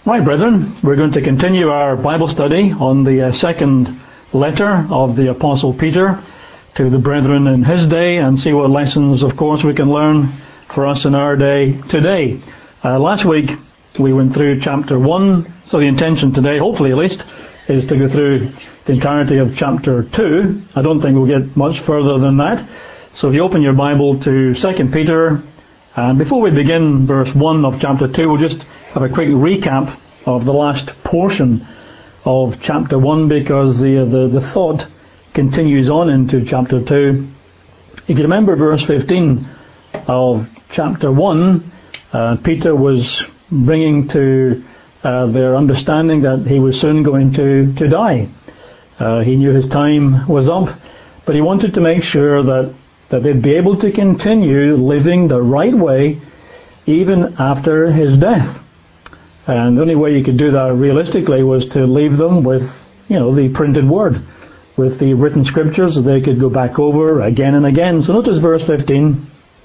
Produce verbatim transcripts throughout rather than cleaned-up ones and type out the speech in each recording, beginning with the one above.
Right, brethren, we're going to continue our Bible study on the uh, second letter of the Apostle Peter to the brethren in his day, and see what lessons, of course, we can learn for us in our day today. Uh, last week we went through chapter one, so the intention today, hopefully at least, is to go through the entirety of chapter two. I don't think we'll get much further than that. So if you open your Bible to Second Peter, and before we begin verse one of chapter two, we'll just have a quick recap of the last portion of chapter one, because the, the, the thought continues on into chapter two. If you remember verse fifteen of chapter one, uh, Peter was bringing to uh, their understanding that he was soon going to, to die. Uh, he knew his time was up, but he wanted to make sure that, that they'd be able to continue living the right way even after his death. And the only way you could do that realistically was to leave them with, you know, the printed word, with the written scriptures that they could go back over again and again. So notice verse fifteen.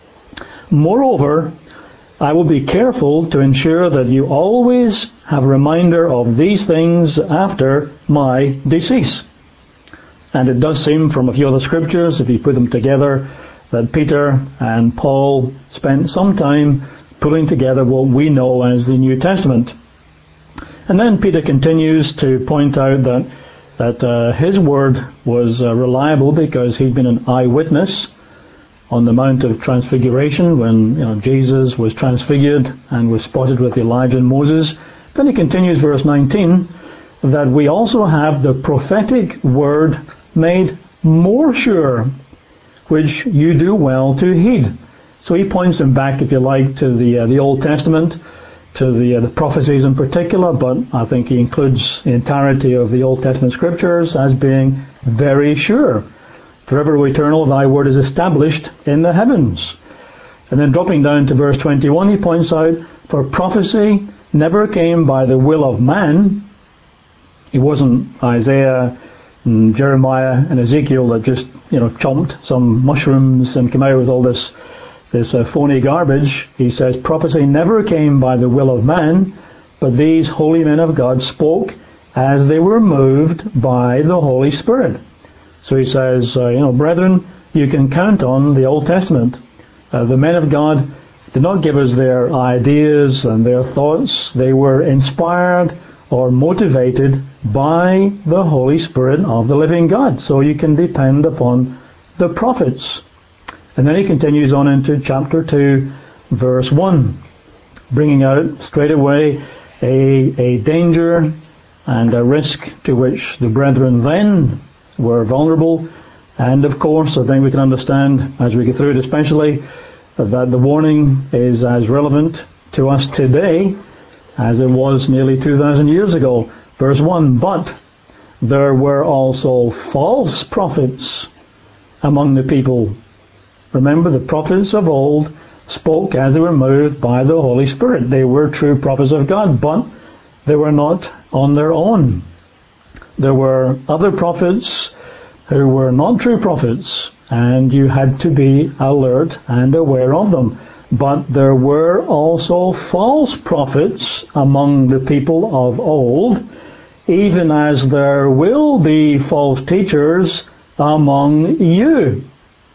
Moreover, I will be careful to ensure that you always have a reminder of these things after my decease. And it does seem from a few other scriptures, if you put them together, that Peter and Paul spent some time putting together what we know as the New Testament. And then Peter continues to point out that that uh, his word was uh, reliable because he'd been an eyewitness on the Mount of Transfiguration when, you know, Jesus was transfigured and was spotted with Elijah and Moses. Then he continues verse nineteen, that we also have the prophetic word made more sure, which you do well to heed. So he points them back, if you like, to the uh, the Old Testament, to the uh, the prophecies in particular, but I think he includes the entirety of the Old Testament scriptures as being very sure. Forever eternal, thy word is established in the heavens. And then dropping down to verse twenty-one, he points out, for prophecy never came by the will of man. It wasn't Isaiah and Jeremiah and Ezekiel that just, you know, chomped some mushrooms and came out with all this this uh, phony garbage. He says prophecy never came by the will of man, but these holy men of God spoke as they were moved by the Holy Spirit. So he says, uh, you know, brethren, you can count on the Old Testament. Uh, the men of God did not give us their ideas and their thoughts. They were inspired or motivated by the Holy Spirit of the living God. So you can depend upon the prophets. And then he continues on into chapter two, verse one, bringing out straight away a, a danger and a risk to which the brethren then were vulnerable. And of course, I think we can understand as we get through it especially, that the warning is as relevant to us today as it was nearly two thousand years ago. Verse one, but there were also false prophets among the people. Remember, the prophets of old spoke as they were moved by the Holy Spirit. They were true prophets of God, but they were not on their own. There were other prophets who were not true prophets, and you had to be alert and aware of them. But there were also false prophets among the people of old, even as there will be false teachers among you,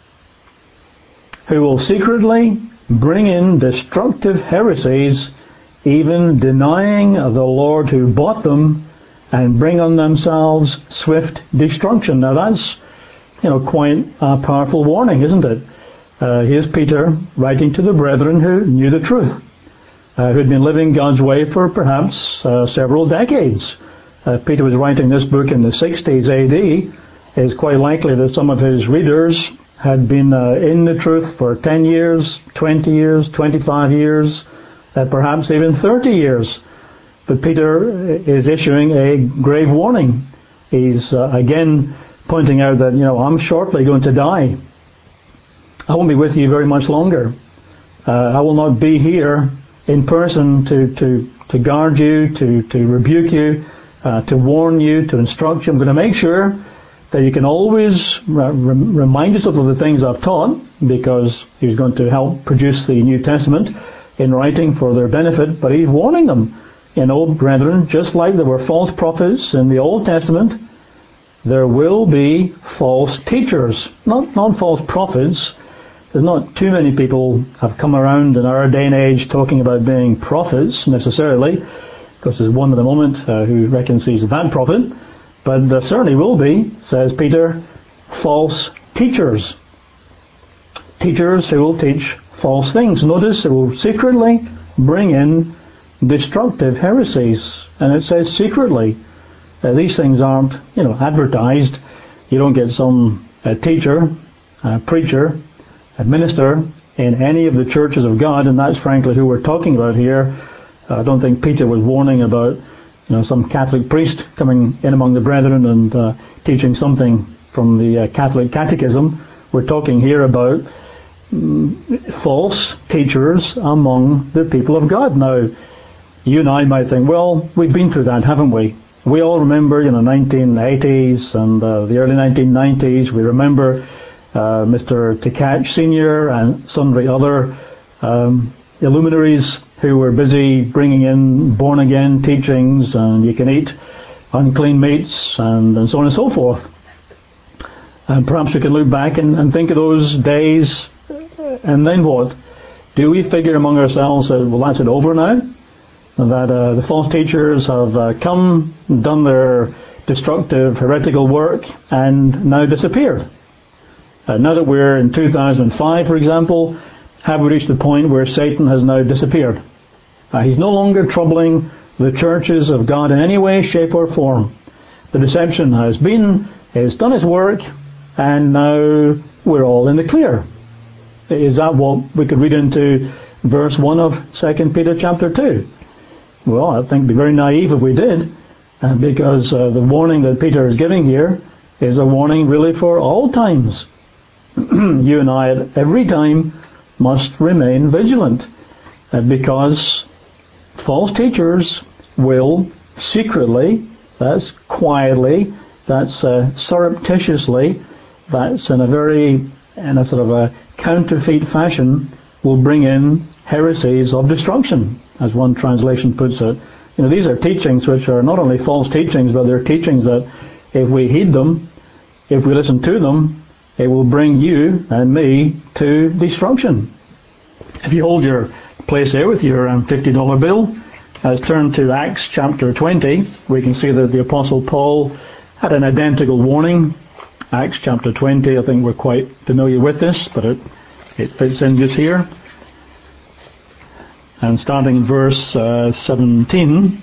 who will secretly bring in destructive heresies, even denying the Lord who bought them, and bring on themselves swift destruction. Now that's, you know, quite a powerful warning, isn't it? Uh, here's Peter writing to the brethren who knew the truth, uh, who'd been living God's way for perhaps uh, several decades. Uh, Peter was writing this book in the sixties A D. It's quite likely that some of his readers had been uh, in the truth for ten years, twenty years, twenty-five years, uh, perhaps even thirty years. But Peter is issuing a grave warning. He's uh, again pointing out that, you know, I'm shortly going to die. I won't be with you very much longer. Uh, I will not be here in person to, to, to guard you, to, to rebuke you, uh, to warn you, to instruct you. I'm going to make sure that you can always re- remind yourself of the things I've taught, because he's going to help produce the New Testament in writing for their benefit, but he's warning them. you know, brethren, just like there were false prophets in the Old Testament, there will be false teachers. Not, not false prophets. There's not too many people have come around in our day and age talking about being prophets necessarily, because there's one at the moment uh, who reckons he's that prophet. But there certainly will be, says Peter, false teachers. Teachers who will teach false things. Notice it will secretly bring in destructive heresies. And it says secretly. Uh, these things aren't, you know, advertised. You don't get some uh, teacher, uh, preacher, a minister in any of the churches of God, and that's frankly who we're talking about here. Uh, I don't think Peter was warning about, you know, some Catholic priest coming in among the brethren and uh, teaching something from the uh, Catholic Catechism. We're talking here about mm, false teachers among the people of God. Now, you and I might think, well, we've been through that, haven't we? We all remember, you know, nineteen eighties and uh, the early nineteen nineties. We remember uh, Mister Tkach Senior and sundry other um, illuminaries who were busy bringing in born-again teachings, and you can eat unclean meats, and, and so on and so forth. And perhaps we can look back and, and think of those days, and then what? Do we figure among ourselves that, well, that's it over now? That uh, the false teachers have uh, come, done their destructive, heretical work, and now disappeared. Uh, now that we're in two thousand five, for example, have we reached the point where Satan has now disappeared? Uh, he's no longer troubling the churches of God in any way, shape, or form. The deception has been, has done its work, and now we're all in the clear. Is that what we could read into verse one of Second Peter chapter two? Well, I think it'd be very naive if we did, uh, because uh, the warning that Peter is giving here is a warning really for all times. You and I at every time must remain vigilant, uh, because false teachers will secretly, that's quietly, that's uh, surreptitiously, that's in a very, in a sort of a counterfeit fashion, will bring in heresies of destruction, as one translation puts it. You know, these are teachings which are not only false teachings, but they're teachings that if we heed them, if we listen to them, it will bring you and me to destruction. If you hold your place there with your um, fifty dollar bill, let's turn to Acts chapter twenty. We can see that the Apostle Paul had an identical warning. Acts chapter twenty, I think we're quite familiar with this, but it, it fits in just here. And starting in verse uh, seventeen,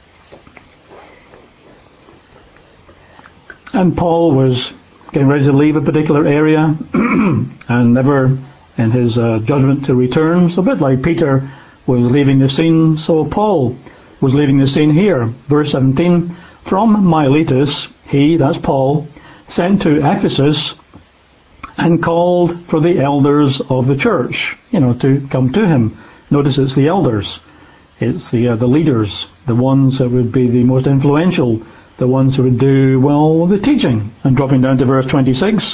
and Paul was getting ready to leave a particular area and never in his uh, judgment to return. So a bit like Peter was leaving the scene, so Paul was leaving the scene here. Verse seventeen, from Miletus, he, that's Paul, sent to Ephesus and called for the elders of the church, you know, to come to him. Notice it's the elders. It's the uh, the leaders, the ones that would be the most influential, the ones who would do, well, the teaching. And dropping down to verse twenty-six,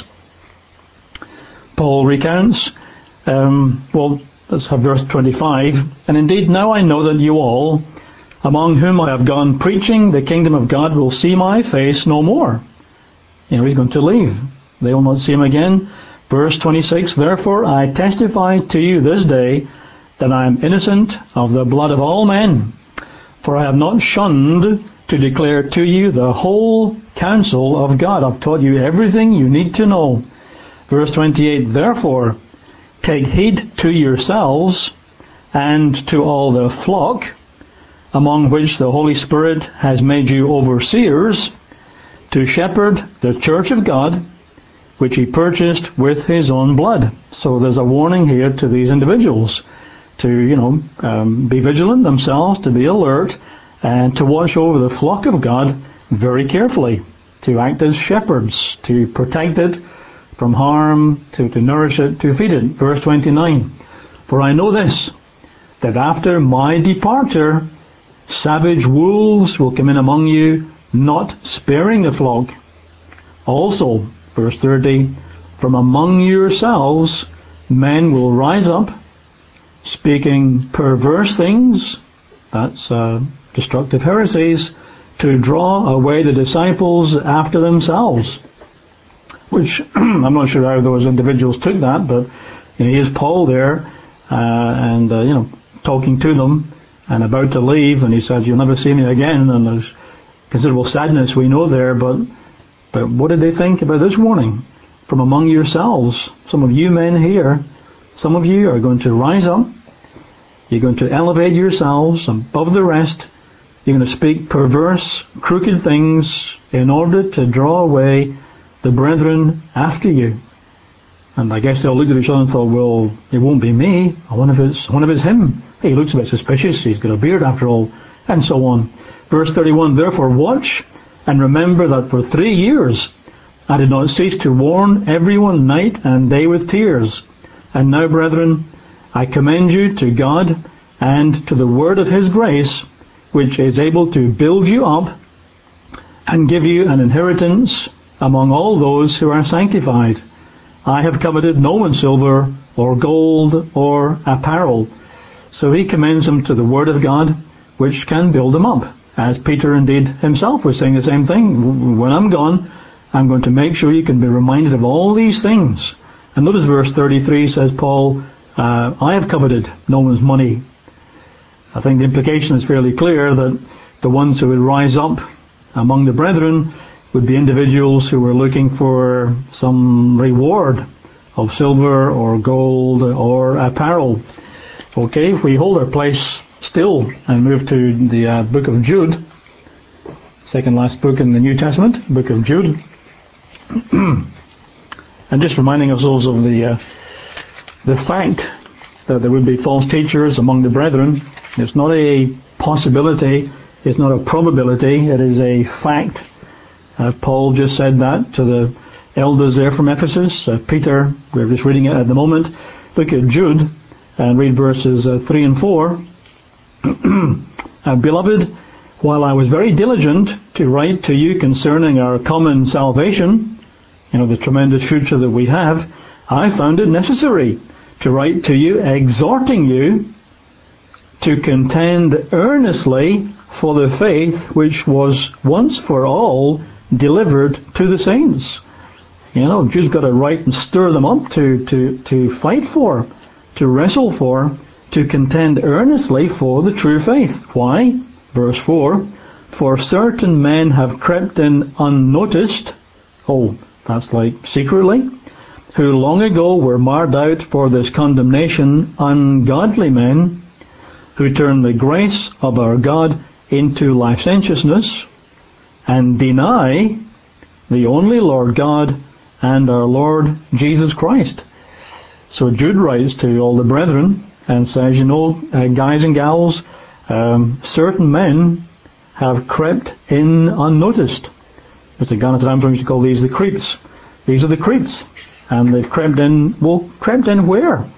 Paul recounts, um, well, let's have verse twenty-five. And indeed, now I know that you all, among whom I have gone preaching the kingdom of God, will see my face no more. You know, he's going to leave. They will not see him again. Verse twenty-six, therefore I testify to you this day that I am innocent of the blood of all men, for I have not shunned to declare to you the whole counsel of God. I've taught you everything you need to know. Verse twenty-eight, therefore take heed to yourselves and to all the flock, among which the Holy Spirit has made you overseers, to shepherd the church of God, which he purchased with his own blood. So there's a warning here to these individuals to, you know, um, be vigilant themselves, to be alert, and to watch over the flock of God very carefully, to act as shepherds, to protect it from harm, to, to nourish it, to feed it. Verse twenty-nine, for I know this, that after my departure, savage wolves will come in among you, not sparing the flock. Also, verse thirty, from among yourselves men will rise up, speaking perverse things, that's uh, destructive heresies, to draw away the disciples after themselves. Which, I'm not sure how those individuals took that, but you know, here's Paul there, uh, and, uh, you know, talking to them, and about to leave, and he says, you'll never see me again, and there's considerable sadness we know there, but, but what did they think about this warning? From among yourselves, some of you men here, some of you are going to rise up, you're going to elevate yourselves above the rest, you're going to speak perverse, crooked things in order to draw away the brethren after you. And I guess they all looked at each other and thought, well, it won't be me. I wonder if it's, I wonder if it's him. He looks a bit suspicious. He's got a beard after all. And so on. Verse thirty-one, therefore watch and remember that for three years I did not cease to warn everyone night and day with tears. And now, brethren, I commend you to God and to the word of his grace, which is able to build you up and give you an inheritance among all those who are sanctified. I have coveted no one's silver or gold or apparel. So he commends them to the word of God, which can build them up. As Peter indeed himself was saying the same thing. When I'm gone, I'm going to make sure you can be reminded of all these things. And notice verse thirty-three says, Paul, uh, I have coveted no one's money. I think the implication is fairly clear that the ones who would rise up among the brethren would be individuals who were looking for some reward of silver or gold or apparel. Okay, if we hold our place still and move to the uh, book of Jude, second last book in the New Testament, book of Jude, and just reminding ourselves of the uh, the fact that there would be false teachers among the brethren. It's not a possibility, it's not a probability, it is a fact. Uh, Paul just said that to the elders there from Ephesus. Uh, Peter, we're just reading it at the moment. Look at Jude and read verses uh, three and four. uh, Beloved, while I was very diligent to write to you concerning our common salvation, you know, the tremendous future that we have, I found it necessary to write to you, exhorting you to contend earnestly for the faith which was once for all delivered to the saints. You know, Jude's got to write and stir them up to, to, to fight for, to wrestle for, to contend earnestly for the true faith. Why? Verse four, for certain men have crept in unnoticed, oh, that's like secretly, who long ago were marked out for this condemnation, ungodly men, who turn the grace of our God into licentiousness, and deny the only Lord God and our Lord Jesus Christ. So Jude writes to all the brethren and says, you know, uh, guys and gals, um, certain men have crept in unnoticed. Mister Garnet Armstrong used to call these the creeps. These are the creeps. And they've crept in, well, crept in where?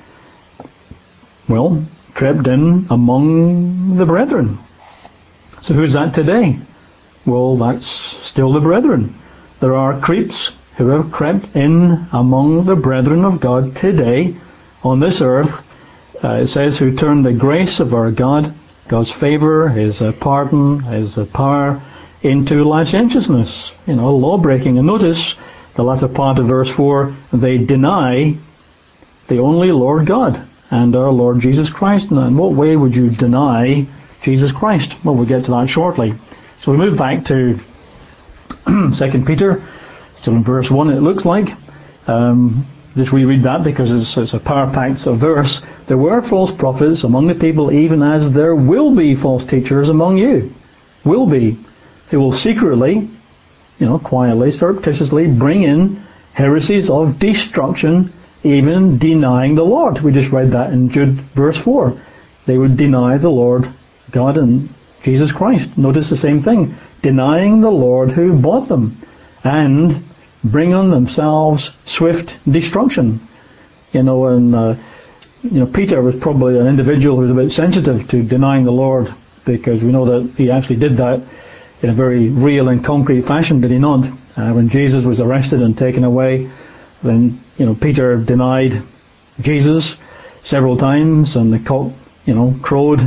Well, crept in among the brethren. So who's that today? Well, that's still the brethren. There are creeps who have crept in among the brethren of God today on this earth. Uh, it says, who turn the grace of our God, God's favour, His uh, pardon, His uh, power, into licentiousness. You know, law-breaking. And notice the latter part of verse four, they deny the only Lord God and our Lord Jesus Christ. Now, in what way would you deny Jesus Christ? Well, we'll get to that shortly. So we move back to Second Peter, still in verse one it looks like. Um, just reread that because it's, it's a power-packed verse. There were false prophets among the people, even as there will be false teachers among you. Will be. Who will secretly, you know, quietly, surreptitiously bring in heresies of destruction, even denying the Lord. We just read that in Jude verse four. They would deny the Lord God and Jesus Christ. Notice the same thing. Denying the Lord who bought them, and bring on themselves swift destruction. You know, and uh, you know, Peter was probably an individual who was a bit sensitive to denying the Lord, because we know that he actually did that in a very real and concrete fashion, did he not? Uh, when Jesus was arrested and taken away, then, you know, Peter denied Jesus several times, and the cock, you know, crowed,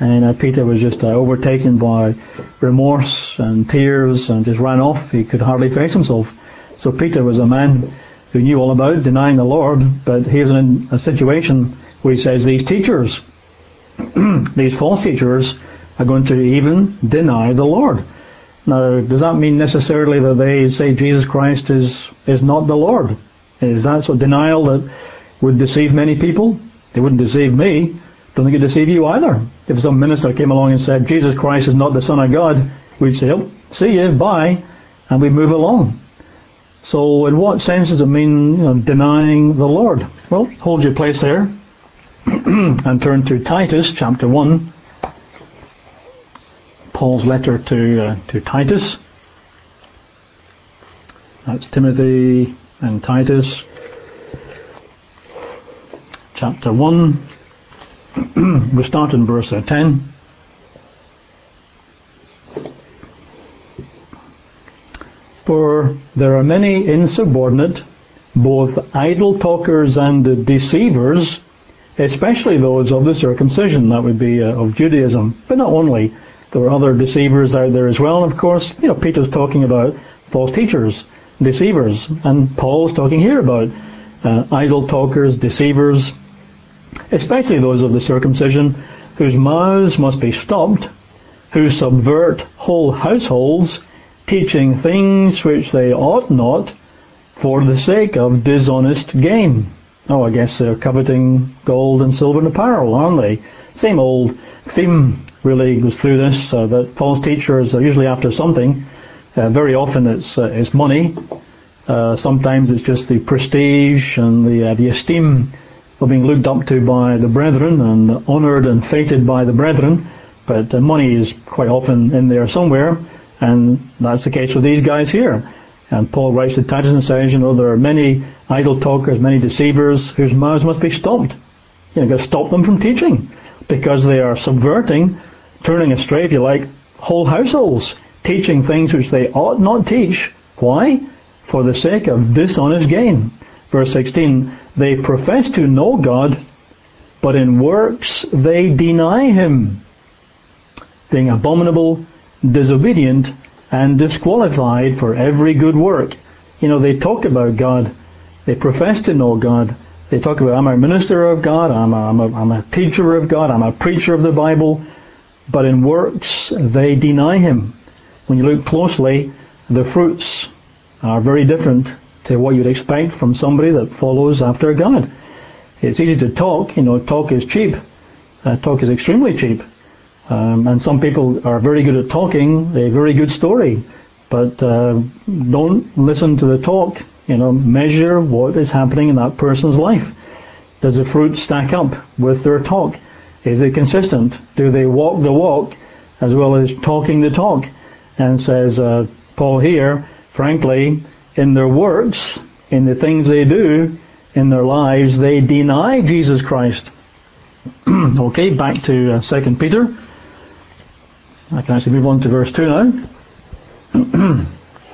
And uh, Peter was just uh, overtaken by remorse and tears and just ran off. He could hardly face himself. So Peter was a man who knew all about denying the Lord, but he was in a situation where he says these teachers, these false teachers, are going to even deny the Lord. Now, does that mean necessarily that they say Jesus Christ is, is not the Lord? Is that sort of denial that would deceive many people? They wouldn't deceive me. Don't think it'd deceive you either. If some minister came along and said Jesus Christ is not the Son of God, we'd say, oh, see you, bye, and we'd move along. So in what sense does it mean, you know, denying the Lord? Well, hold your place there and turn to Titus chapter one. Paul's letter to uh, to Titus. That's Timothy and Titus chapter one. We'll start in verse ten. For there are many insubordinate, both idle talkers and deceivers, especially those of the circumcision, that would be uh, of Judaism, but not only. There are other deceivers out there as well, and of course, you know, Peter's talking about false teachers, deceivers, and Paul's talking here about uh, idle talkers, deceivers, especially those of the circumcision, whose mouths must be stopped, who subvert whole households, teaching things which they ought not, for the sake of dishonest gain. Oh, I guess they're coveting gold and silver and apparel, aren't they? Same old theme really goes through this, uh, that false teachers are usually after something. Uh, very often it's uh, it's money. Uh, sometimes it's just the prestige and the uh, the esteem of being looked up to by the brethren and honoured and feted by the brethren. But uh, money is quite often in there somewhere, and that's the case with these guys here. And Paul writes to Titus and says, you know, there are many idle talkers, many deceivers, whose mouths must be stopped. You know, you've got to stop them from teaching, because they are subverting, turning astray, if you like, whole households, teaching things which they ought not teach. Why? For the sake of dishonest gain. Verse sixteen, they profess to know God, but in works they deny Him, being abominable, disobedient, and disqualified for every good work. You know, they talk about God, they profess to know God, they talk about, I'm a minister of God, I'm a, I'm a, I'm a teacher of God, I'm a preacher of the Bible, but in works they deny Him. When you look closely, the fruits are very different to what you'd expect from somebody that follows after God. It's easy to talk, you know, talk is cheap. Uh, talk is extremely cheap. Um, and some people are very good at talking a very good story, but uh, don't listen to the talk. You know, measure what is happening in that person's life. Does the fruit stack up with their talk? Is it consistent? Do they walk the walk as well as talking the talk? And says uh, Paul here, frankly, in their works, in the things they do, in their lives, they deny Jesus Christ. Okay, back to uh, Second Peter. I can actually move on to verse two now.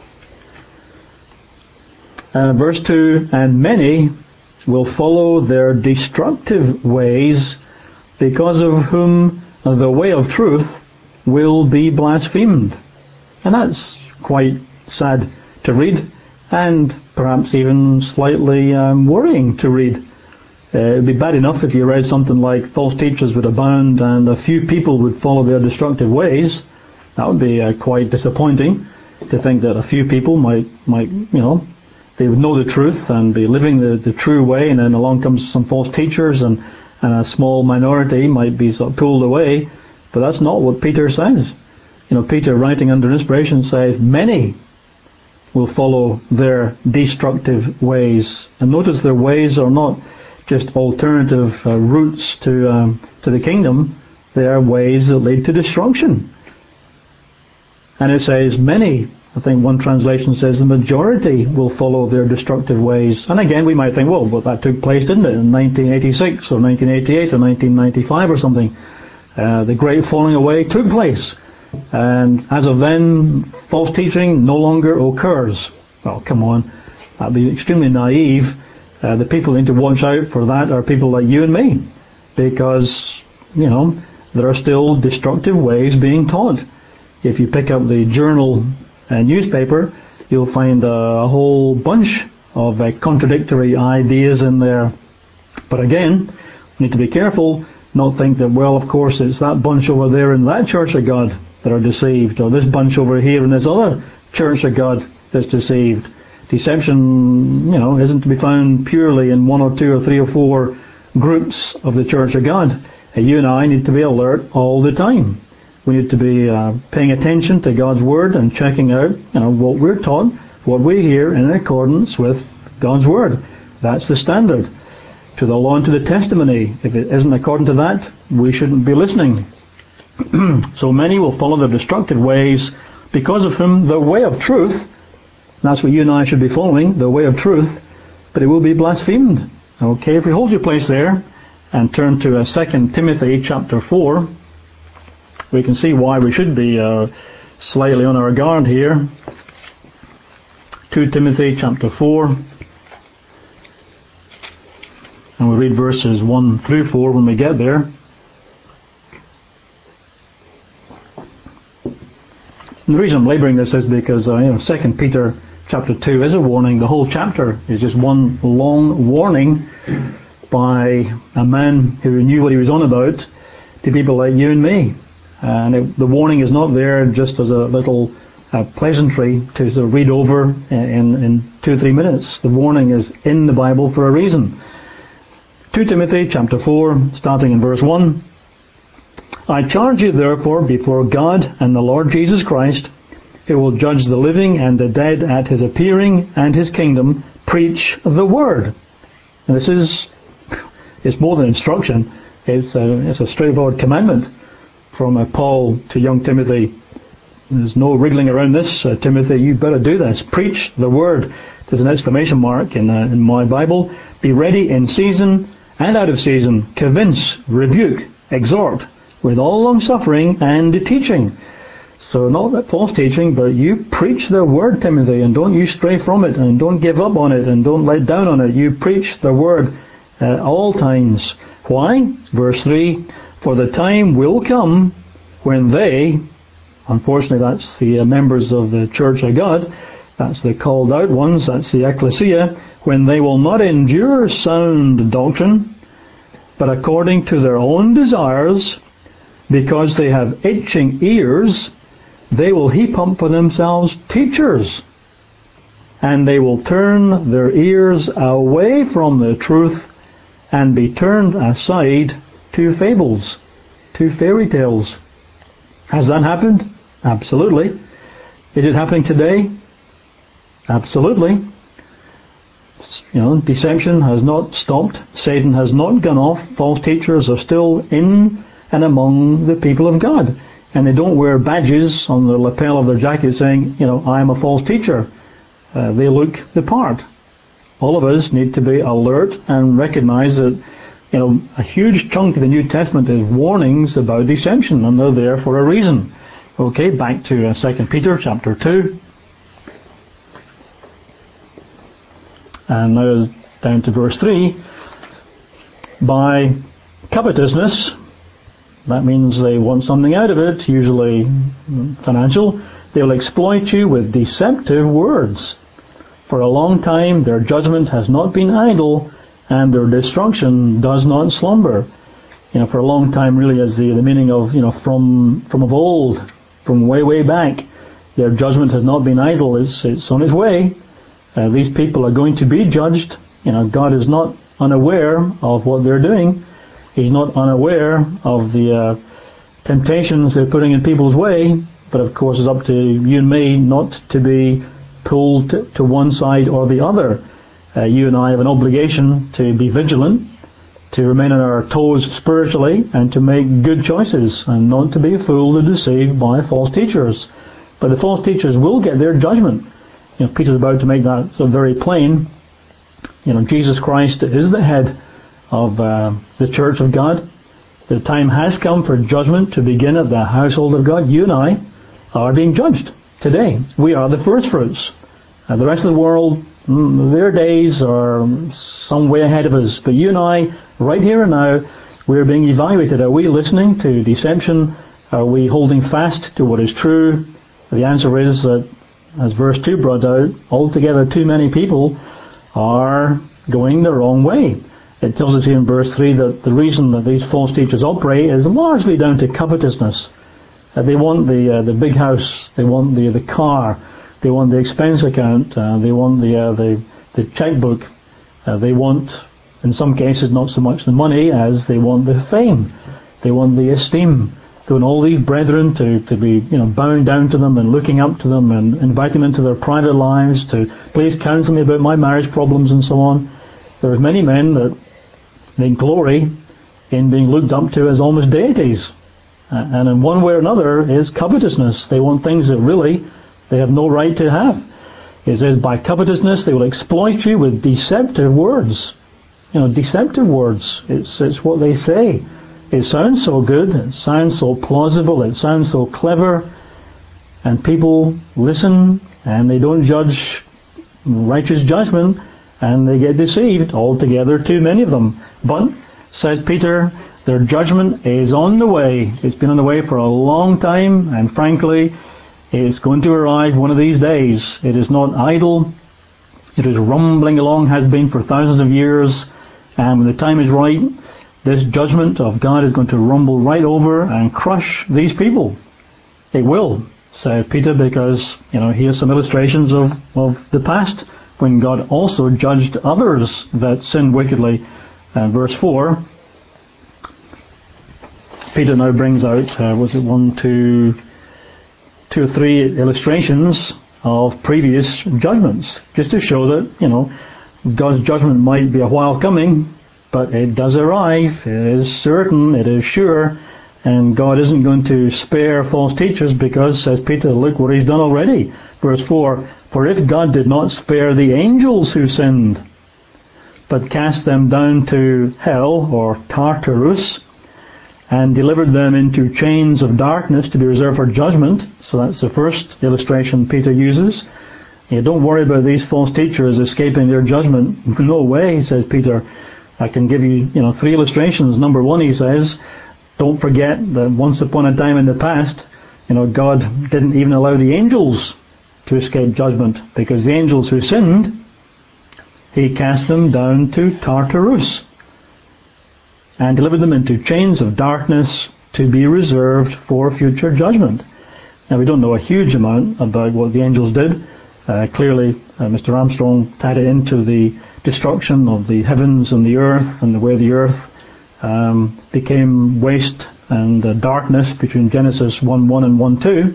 uh, verse two, and many will follow their destructive ways, because of whom the way of truth will be blasphemed. And that's quite sad to read, and perhaps even slightly um, worrying to read. Uh, it would be bad enough if you read something like false teachers would abound and a few people would follow their destructive ways. That would be uh, quite disappointing, to think that a few people might, might, you know, they would know the truth and be living the, the true way, and then along comes some false teachers and, and a small minority might be sort of pulled away. But that's not what Peter says. You know, Peter, writing under inspiration, says many will follow their destructive ways. And notice their ways are not just alternative uh, routes to um, to the kingdom. They are ways that lead to destruction. And it says many. I think one translation says the majority will follow their destructive ways. And again, we might think, well, but that took place, didn't it, in nineteen eighty-six or nineteen eighty-eight or nineteen ninety-five or something. Uh, the great falling away took place. And as of then, false teaching no longer occurs. Well, come on. That'd be extremely naive. Uh, the people who need to watch out for that are people like you and me. Because, you know, there are still destructive ways being taught. If you pick up the Journal uh, newspaper, you'll find a, a whole bunch of uh, contradictory ideas in there. But again, we need to be careful, not think that, well, of course, it's that bunch over there in that Church of God that are deceived, or this bunch over here in this other Church of God that's deceived. Deception, you know, isn't to be found purely in one or two or three or four groups of the Church of God. Uh, you and I need to be alert all the time. We need to be uh, paying attention to God's Word and checking out, you know, what we're taught, what we hear in accordance with God's Word. That's the standard. To the law and to the testimony. If it isn't according to that, we shouldn't be listening. So many will follow their destructive ways, because of whom the way of truth, that's what you and I should be following, the way of truth, but it will be blasphemed. Okay, if we hold your place there and turn to uh, Second Timothy chapter four, we can see why we should be uh, slightly on our guard here. Second Timothy chapter four, and we read verses one through four when we get there. And the reason I'm labouring this is because uh, you know, Second Peter chapter two is a warning. The whole chapter is just one long warning by a man who knew what he was on about to people like you and me. And it, the warning is not there just as a little uh, pleasantry to sort of read over in, in two or three minutes. The warning is in the Bible for a reason. Second Timothy chapter four, starting in verse one. I charge you therefore before God and the Lord Jesus Christ, who will judge the living and the dead at his appearing and his kingdom, preach the word. And this is, it's more than instruction, it's a, it's a straightforward commandment from uh, Paul to young Timothy. There's no wriggling around this, uh, Timothy, you better do this. Preach the word. There's an exclamation mark in, uh, in my Bible. Be ready in season and out of season. Convince, rebuke, exhort, with all long suffering and teaching. So not that false teaching, but you preach the word, Timothy, and don't you stray from it, and don't give up on it, and don't let down on it. You preach the word at all times. Why? Verse three, for the time will come when they, unfortunately that's the members of the Church of God, that's the called out ones, that's the ecclesia, when they will not endure sound doctrine, but according to their own desires, because they have itching ears, they will heap up for themselves teachers, and they will turn their ears away from the truth and be turned aside to fables, to fairy tales. Has that happened? Absolutely. Is it happening today? Absolutely. You know, deception has not stopped. Satan has not gone off. False teachers are still in and among the people of God. And they don't wear badges on the lapel of their jacket saying, you know, I am a false teacher. Uh, they look the part. All of us need to be alert and recognize that, you know, a huge chunk of the New Testament is warnings about deception, and they're there for a reason. Okay, back to uh, Second Peter chapter two. And now down to verse three. By covetousness, that means they want something out of it, usually financial, they will exploit you with deceptive words. For a long time their judgment has not been idle, and their destruction does not slumber. You know, for a long time really is the, the meaning of, you know, from from of old, from way, way back. Their judgment has not been idle, it's, it's on its way. Uh, these people are going to be judged. You know, God is not unaware of what they're doing. He's not unaware of the uh, temptations they're putting in people's way, but of course it's up to you and me not to be pulled to, to one side or the other. Uh, you and I have an obligation to be vigilant, to remain on our toes spiritually, and to make good choices, and not to be fooled or deceived by false teachers. But the false teachers will get their judgment. You know, Peter's about to make that so very plain. You know, Jesus Christ is the head of uh, the Church of God. The time has come for judgment to begin at the household of God. You and I are being judged today. We are the first fruits. Uh, the rest of the world, mm, their days are some way ahead of us. But you and I, right here and now, we're being evaluated. Are we listening to deception? Are we holding fast to what is true? The answer is that, as verse two brought out, altogether too many people are going the wrong way. It tells us here in verse three that the reason that these false teachers operate is largely down to covetousness. Uh, they want the uh, the big house, they want the the car, they want the expense account, uh, they want the uh, the the checkbook, uh, they want, in some cases, not so much the money as they want the fame, they want the esteem. They want all these brethren to, to be, you know, bowing down to them and looking up to them and inviting them into their private lives to please counsel me about my marriage problems and so on. There are many men that they glory in being looked up to as almost deities. Uh, and in one way or another is covetousness. They want things that really they have no right to have. It says by covetousness they will exploit you with deceptive words. You know, deceptive words. It's, it's what they say. It sounds so good, it sounds so plausible, it sounds so clever, and people listen and they don't judge righteous judgment and they get deceived. Altogether too many of them. But, says Peter, their judgment is on the way. It's been on the way for a long time, and frankly, it's going to arrive one of these days. It is not idle. It is rumbling along, has been for thousands of years, and when the time is right, this judgment of God is going to rumble right over and crush these people. It will, says Peter, because, you know, here's some illustrations of, of the past when God also judged others that sinned wickedly. Uh, verse four, Peter now brings out, uh, was it one, two, two or three illustrations of previous judgments, just to show that, you know, God's judgment might be a while coming, but it does arrive, it is certain, it is sure, and God isn't going to spare false teachers because, says Peter, look what he's done already. Verse four, for if God did not spare the angels who sinned, but cast them down to hell, or Tartarus, and delivered them into chains of darkness to be reserved for judgment. So that's the first illustration Peter uses. Yeah, don't worry about these false teachers escaping their judgment. No way, says Peter. I can give you, you know, three illustrations. Number one, he says, don't forget that once upon a time in the past, you know, God didn't even allow the angels to escape judgment, because the angels who sinned, he cast them down to Tartarus and delivered them into chains of darkness to be reserved for future judgment. Now, we don't know a huge amount about what the angels did. Uh, clearly, uh, Mister Armstrong tied it into the destruction of the heavens and the earth, and the way the earth um, became waste and uh, darkness between Genesis one one and one two.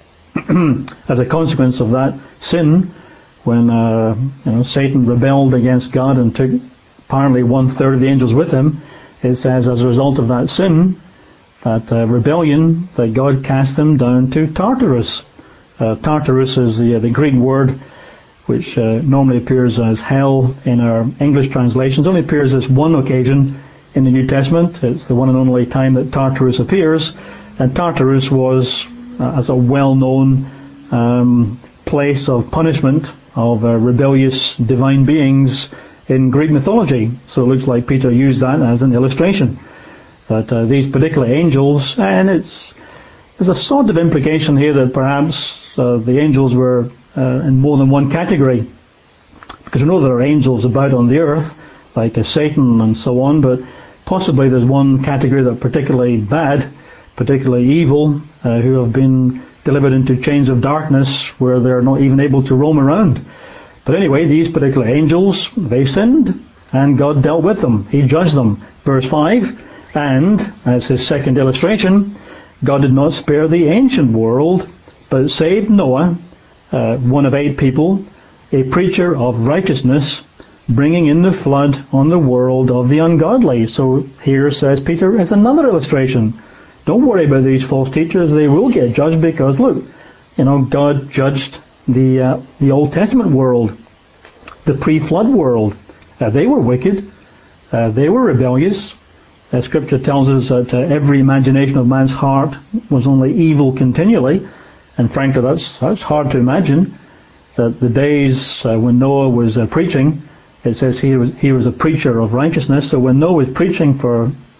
As a consequence of that sin, when uh, you know, Satan rebelled against God and took apparently one third of the angels with him, it says as a result of that sin, that uh, rebellion, that God cast them down to Tartarus. Uh, Tartarus is the, uh, the Greek word which uh, normally appears as hell in our English translations. Only appears as one occasion in the New Testament. It's the one and only time that Tartarus appears. And Tartarus was, uh, as a well-known um, place of punishment of uh, rebellious divine beings in Greek mythology. So it looks like Peter used that as an illustration. That uh, these particular angels, and it's there's a sort of implication here that perhaps uh, the angels were uh, in more than one category. Because we know there are angels about on the earth, like uh, Satan and so on, but possibly there's one category that are particularly bad, particularly evil, uh, who have been delivered into chains of darkness where they're not even able to roam around. But anyway, these particular angels, they sinned, and God dealt with them. He judged them. Verse five, and, as his second illustration, God did not spare the ancient world, but saved Noah, uh, one of eight people, a preacher of righteousness, bringing in the flood on the world of the ungodly. So here, says Peter, is another illustration. Don't worry about these false teachers. They will get judged because, look, you know, God judged the uh, the Old Testament world, the pre-flood world. Uh, they were wicked. Uh, they were rebellious. Uh, Scripture tells us that uh, every imagination of man's heart was only evil continually. And frankly, that's that's hard to imagine. That the days uh, when Noah was uh, preaching, it says he was he was a preacher of righteousness. So when Noah was preaching for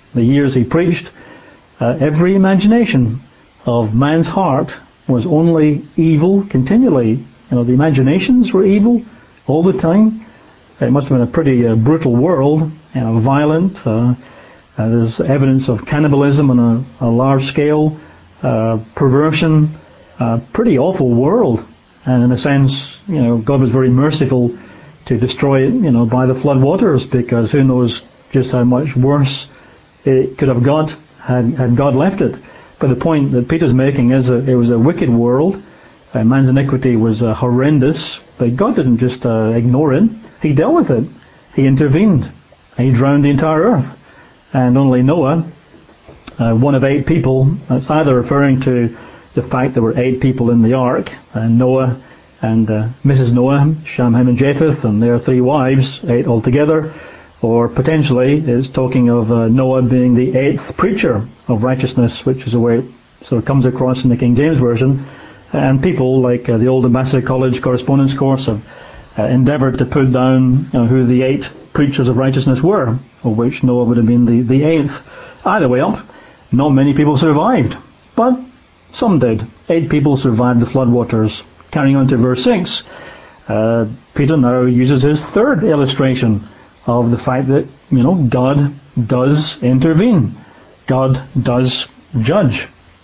the years he preached, uh, every imagination of man's heart was only evil continually. You know, the imaginations were evil all the time. It must have been a pretty uh, brutal world, you know, violent. Uh, uh, there's evidence of cannibalism on a, a large scale, uh, perversion, uh, pretty awful world. And in a sense, you know, God was very merciful to destroy it, you know, by the flood waters, because who knows just how much worse it could have got had, had God left it. But the point that Peter's making is that it was a wicked world. Uh, man's iniquity was uh, horrendous, but God didn't just uh, ignore it. He dealt with it. He intervened. He drowned the entire earth. And only Noah, uh, one of eight people, that's either referring to the fact there were eight people in the ark, and Noah and uh, Missus Noah, Shem, Ham, and Japheth, and their three wives, eight altogether, or potentially it's talking of uh, Noah being the eighth preacher of righteousness, which is the way it sort of comes across in the King James Version. And people like uh, the Old Ambassador College Correspondence Course have uh, endeavoured to put down you know, who the eight preachers of righteousness were, of which Noah would have been the, the eighth. Either way up, not many people survived, but some did. Eight people survived the floodwaters. Carrying on to verse six, uh, Peter now uses his third illustration of the fact that, you know, God does intervene. God does judge.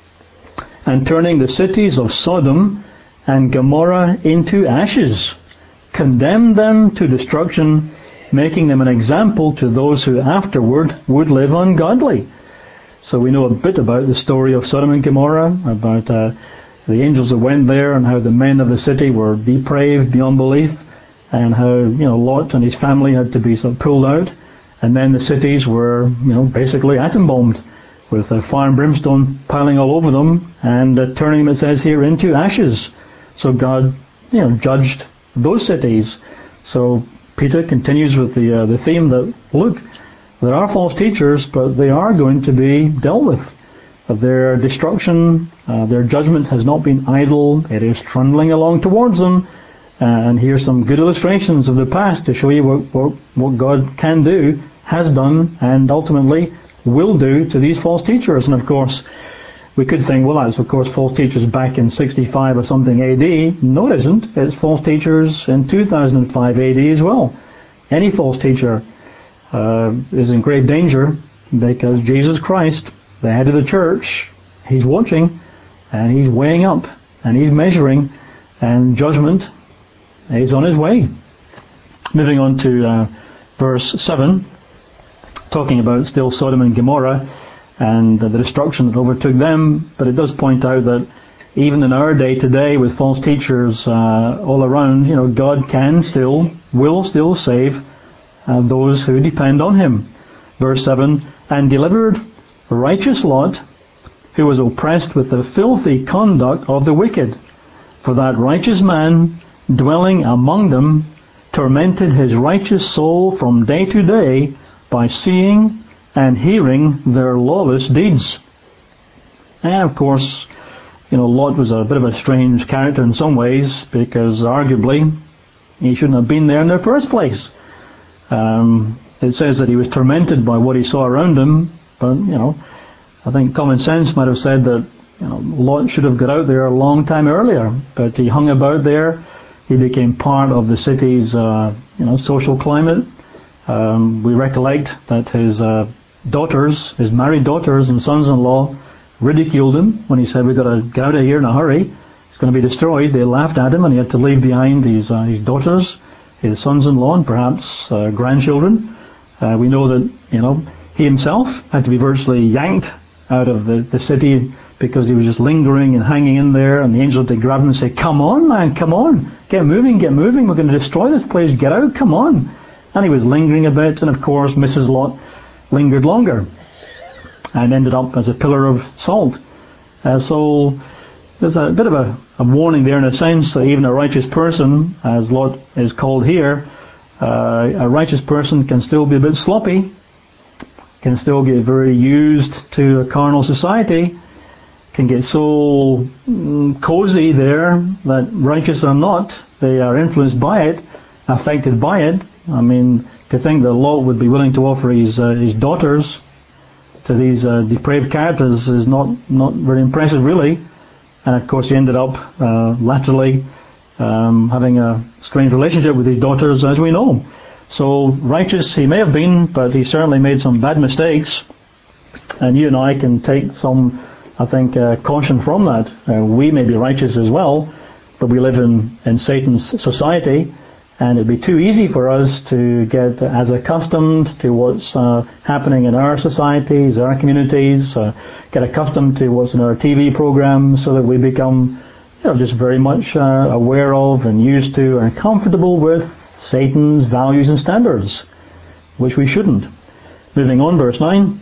And turning the cities of Sodom and Gomorrah into ashes, condemned them to destruction, making them an example to those who afterward would live ungodly. So we know a bit about the story of Sodom and Gomorrah, about uh, the angels that went there and how the men of the city were depraved beyond belief, and how, you know, Lot and his family had to be sort of pulled out, and then the cities were, you know, basically atom bombed with uh, fire and brimstone piling all over them and uh, turning them, it says here, into ashes. So God, you know, judged those cities. So Peter continues with the uh, the theme that, look, there are false teachers, but they are going to be dealt with. Their destruction, uh, their judgment has not been idle. It is trundling along towards them. Uh, and here's some good illustrations of the past to show you what, what, what God can do, has done, and ultimately will do to these false teachers. And of course, we could think, well, that's of course false teachers back in sixty-five or something A D. No, it isn't. It's false teachers in two thousand five A D as well. Any false teacher uh, is in grave danger, because Jesus Christ, the head of the church, he's watching, and he's weighing up, and he's measuring, and judgment is on his way. Moving on to uh, verse seven, talking about still Sodom and Gomorrah, and uh, the destruction that overtook them, but it does point out that even in our day today, with false teachers uh, all around, you know, God can still, will still save uh, those who depend on him. Verse seven, and delivered righteous Lot, who was oppressed with the filthy conduct of the wicked. For that righteous man, dwelling among them, tormented his righteous soul from day to day by seeing and hearing their lawless deeds. And of course, you know, Lot was a bit of a strange character in some ways, because arguably he shouldn't have been there in the first place. Um, it says that he was tormented by what he saw around him, but, you know, I think common sense might have said that, you know, Lot should have got out there a long time earlier, but he hung about there. He became part of the city's, uh, you know, social climate. Um, we recollect that his uh, daughters, his married daughters and sons-in-law, ridiculed him when he said, "We've got to get out of here in a hurry. It's going to be destroyed." They laughed at him, and he had to leave behind his uh, his daughters, his sons-in-law, and perhaps uh, grandchildren. Uh, we know that, you know, he himself had to be virtually yanked out of the, the city because he was just lingering and hanging in there, and the angel had to grab him and say, "Come on, man, come on. Get moving, get moving. We're going to destroy this place. Get out, come on." And he was lingering a bit, and of course Missus Lot lingered longer and ended up as a pillar of salt. Uh, so there's a bit of a, a warning there in a sense that even a righteous person, as Lot is called here, uh, a righteous person can still be a bit sloppy, can still get very used to a carnal society, can get so mm, cozy there that, righteous or not, they are influenced by it, affected by it. I mean, to think that Lot would be willing to offer his uh, his daughters to these uh, depraved characters is not, not very impressive, really. And of course he ended up uh, laterally um, having a strange relationship with his daughters, as we know. So righteous he may have been, but he certainly made some bad mistakes. And you and I can take some, I think, uh, caution from that. Uh, we may be righteous as well, but we live in, in Satan's society, and it'd be too easy for us to get as accustomed to what's uh, happening in our societies, our communities, uh, get accustomed to what's in our T V programs, so that we become, you know, just very much uh, aware of and used to and comfortable with Satan's values and standards, which we shouldn't. Moving on, verse nine.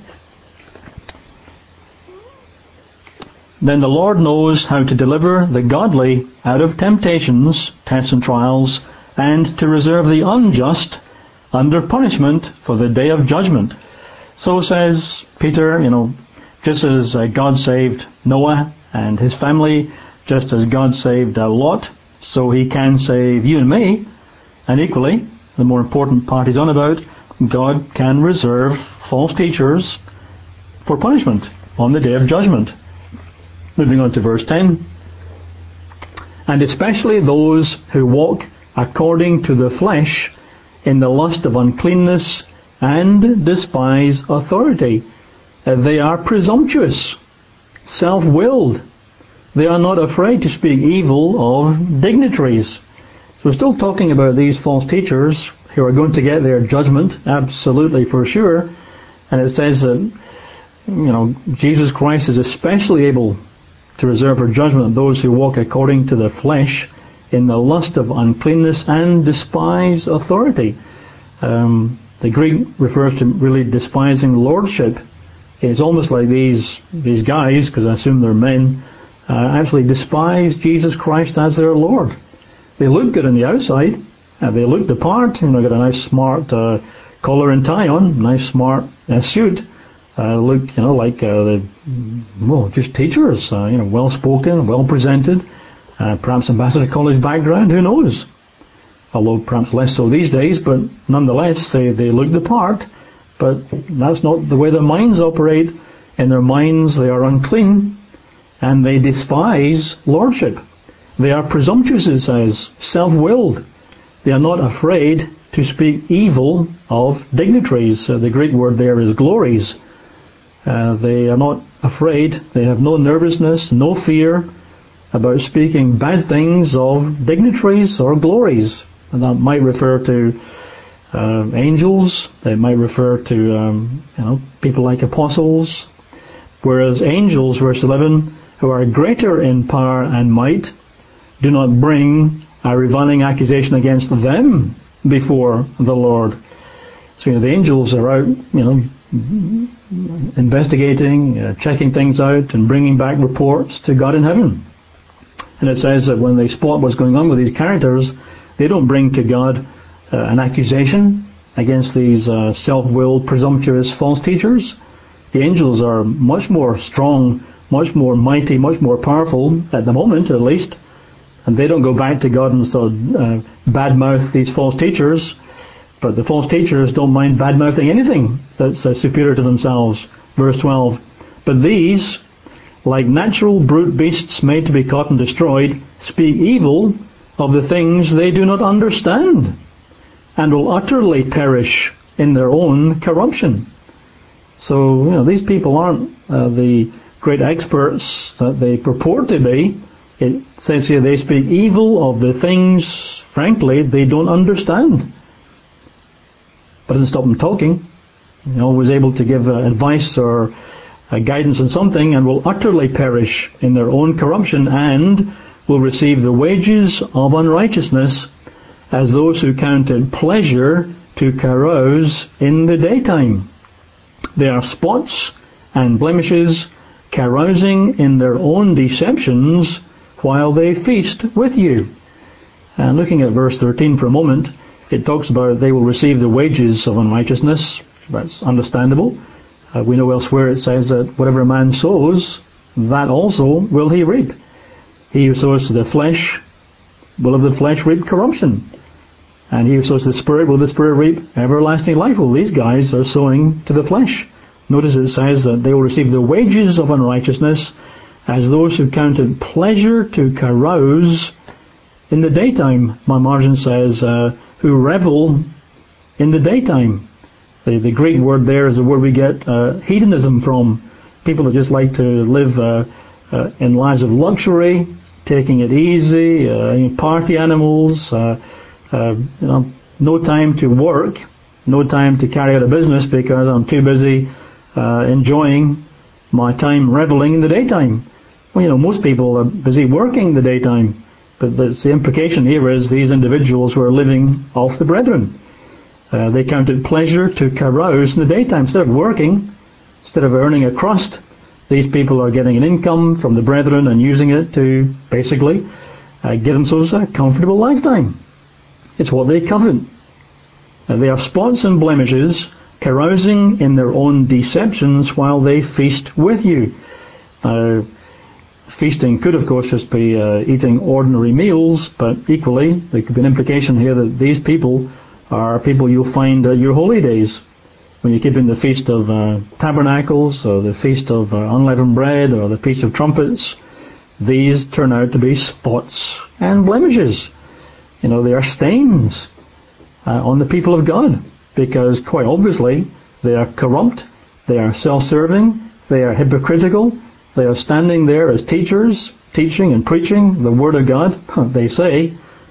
Then the Lord knows how to deliver the godly out of temptations, tests and trials, and to reserve the unjust under punishment for the day of judgment. So says Peter, you know, just as uh, God saved Noah and his family, just as God saved uh, Lot, so he can save you and me. And equally, the more important part he's on about, God can reserve false teachers for punishment on the day of judgment. Moving on to verse ten. And especially those who walk according to the flesh in the lust of uncleanness and despise authority. Uh, they are presumptuous, self-willed. They are not afraid to speak evil of dignitaries. So we're still talking about these false teachers who are going to get their judgment, absolutely for sure. And it says that, you know, Jesus Christ is especially able to reserve for judgment those who walk according to the flesh in the lust of uncleanness and despise authority. Um, the Greek refers to really despising lordship. It's almost like these these guys, because I assume they're men, uh, actually despise Jesus Christ as their Lord. They look good on the outside, uh, they look the part, you know, got a nice smart uh, collar and tie on, nice smart uh, suit, uh, look, you know, like uh, the, well, just teachers, uh, you know, well spoken, well presented, uh, perhaps Ambassador College background, who knows? Although perhaps less so these days, but nonetheless, they, they look the part, but that's not the way their minds operate. In their minds, they are unclean, and they despise lordship. They are presumptuous, it says, self-willed. They are not afraid to speak evil of dignitaries. Uh, the Greek word there is glories. Uh, they are not afraid. They have no nervousness, no fear about speaking bad things of dignitaries or glories. And that might refer to uh, angels. They might refer to um, you know, people like apostles. Whereas angels, verse eleven, who are greater in power and might, do not bring a reviling accusation against them before the Lord. So, you know, the angels are out, you know, investigating, uh, checking things out, and bringing back reports to God in heaven. And it says that when they spot what's going on with these characters, they don't bring to God uh, an accusation against these uh, self-willed, presumptuous false teachers. The angels are much more strong, much more mighty, much more powerful, at the moment at least, and they don't go back to God and sort of uh, badmouth these false teachers. But the false teachers don't mind badmouthing anything that's uh, superior to themselves. Verse twelve. But these, like natural brute beasts made to be caught and destroyed, speak evil of the things they do not understand, and will utterly perish in their own corruption. So, you know, these people aren't uh, the great experts that they purport to be. It says here they speak evil of the things, frankly, they don't understand. But it doesn't stop them talking. They're always able to give uh, advice or uh, guidance on something, and will utterly perish in their own corruption, and will receive the wages of unrighteousness as those who count it pleasure to carouse in the daytime. They are spots and blemishes, carousing in their own deceptions while they feast with you. And looking at verse thirteen for a moment, it talks about they will receive the wages of unrighteousness. That's understandable. Uh, we know elsewhere it says that whatever a man sows, that also will he reap. He who sows to the flesh will of the flesh reap corruption. And he who sows to the Spirit will of the Spirit reap everlasting life. Well, these guys are sowing to the flesh. Notice it says that they will receive the wages of unrighteousness as those who count it pleasure to carouse in the daytime. My margin says, uh, who revel in the daytime. The, the Greek word there is the word we get uh, hedonism from. People that just like to live uh, uh, in lives of luxury, taking it easy, uh, party animals, uh, uh, you know, no time to work, no time to carry out a business because I'm too busy uh, enjoying my time reveling in the daytime. Well, you know, most people are busy working in the daytime, but the, the implication here is these individuals who are living off the brethren. Uh, they count it pleasure to carouse in the daytime. Instead of working, instead of earning a crust, these people are getting an income from the brethren and using it to basically uh, give themselves a comfortable lifetime. It's what they covet. Uh, they have spots and blemishes, carousing in their own deceptions while they feast with you. Uh, feasting could, of course, just be uh, eating ordinary meals, but equally, there could be an implication here that these people are people you'll find at your holy days. When you're keeping the Feast of uh, Tabernacles, or the Feast of uh, Unleavened Bread, or the Feast of Trumpets, these turn out to be spots and blemishes. You know, they are stains uh, on the people of God, because quite obviously they are corrupt, they are self-serving, they are hypocritical, they are standing there as teachers, teaching and preaching the Word of God, they say,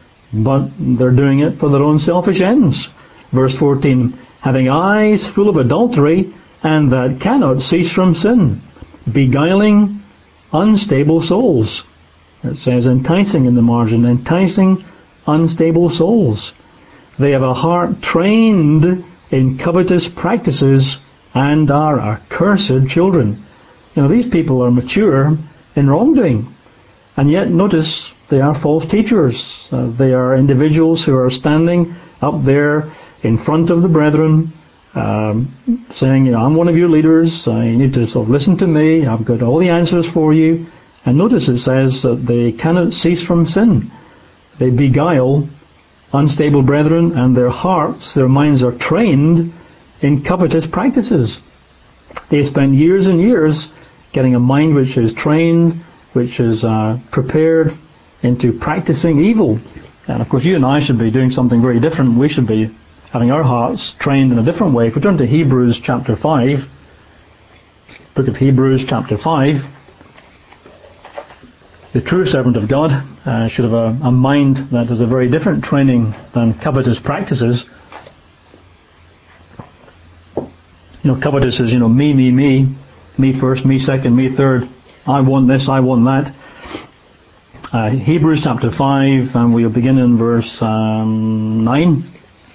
but they're doing it for their own selfish ends. Verse fourteen, having eyes full of adultery, and that cannot cease from sin, beguiling unstable souls. It says enticing in the margin, enticing unstable souls. They have a heart trained in covetous practices and are accursed children. You know, these people are mature in wrongdoing. And yet, notice, they are false teachers. Uh, they are individuals who are standing up there in front of the brethren, um, saying, you know, I'm one of your leaders, uh, you need to sort of listen to me, I've got all the answers for you. And notice it says that they cannot cease from sin. They beguile unstable brethren, and their hearts, their minds are trained in covetous practices. They spent years and years getting a mind which is trained, which is uh, prepared into practicing evil. And of course you and I should be doing something very different. We should be having our hearts trained in a different way. If we turn to Hebrews chapter five, book of Hebrews chapter five, the true servant of God uh, should have a, a mind that has a very different training than covetous practices. You know, covetous is, you know, me, me, me, me first, me second, me third, I want this, I want that. Uh, Hebrews chapter five, and we'll begin in verse um, nine.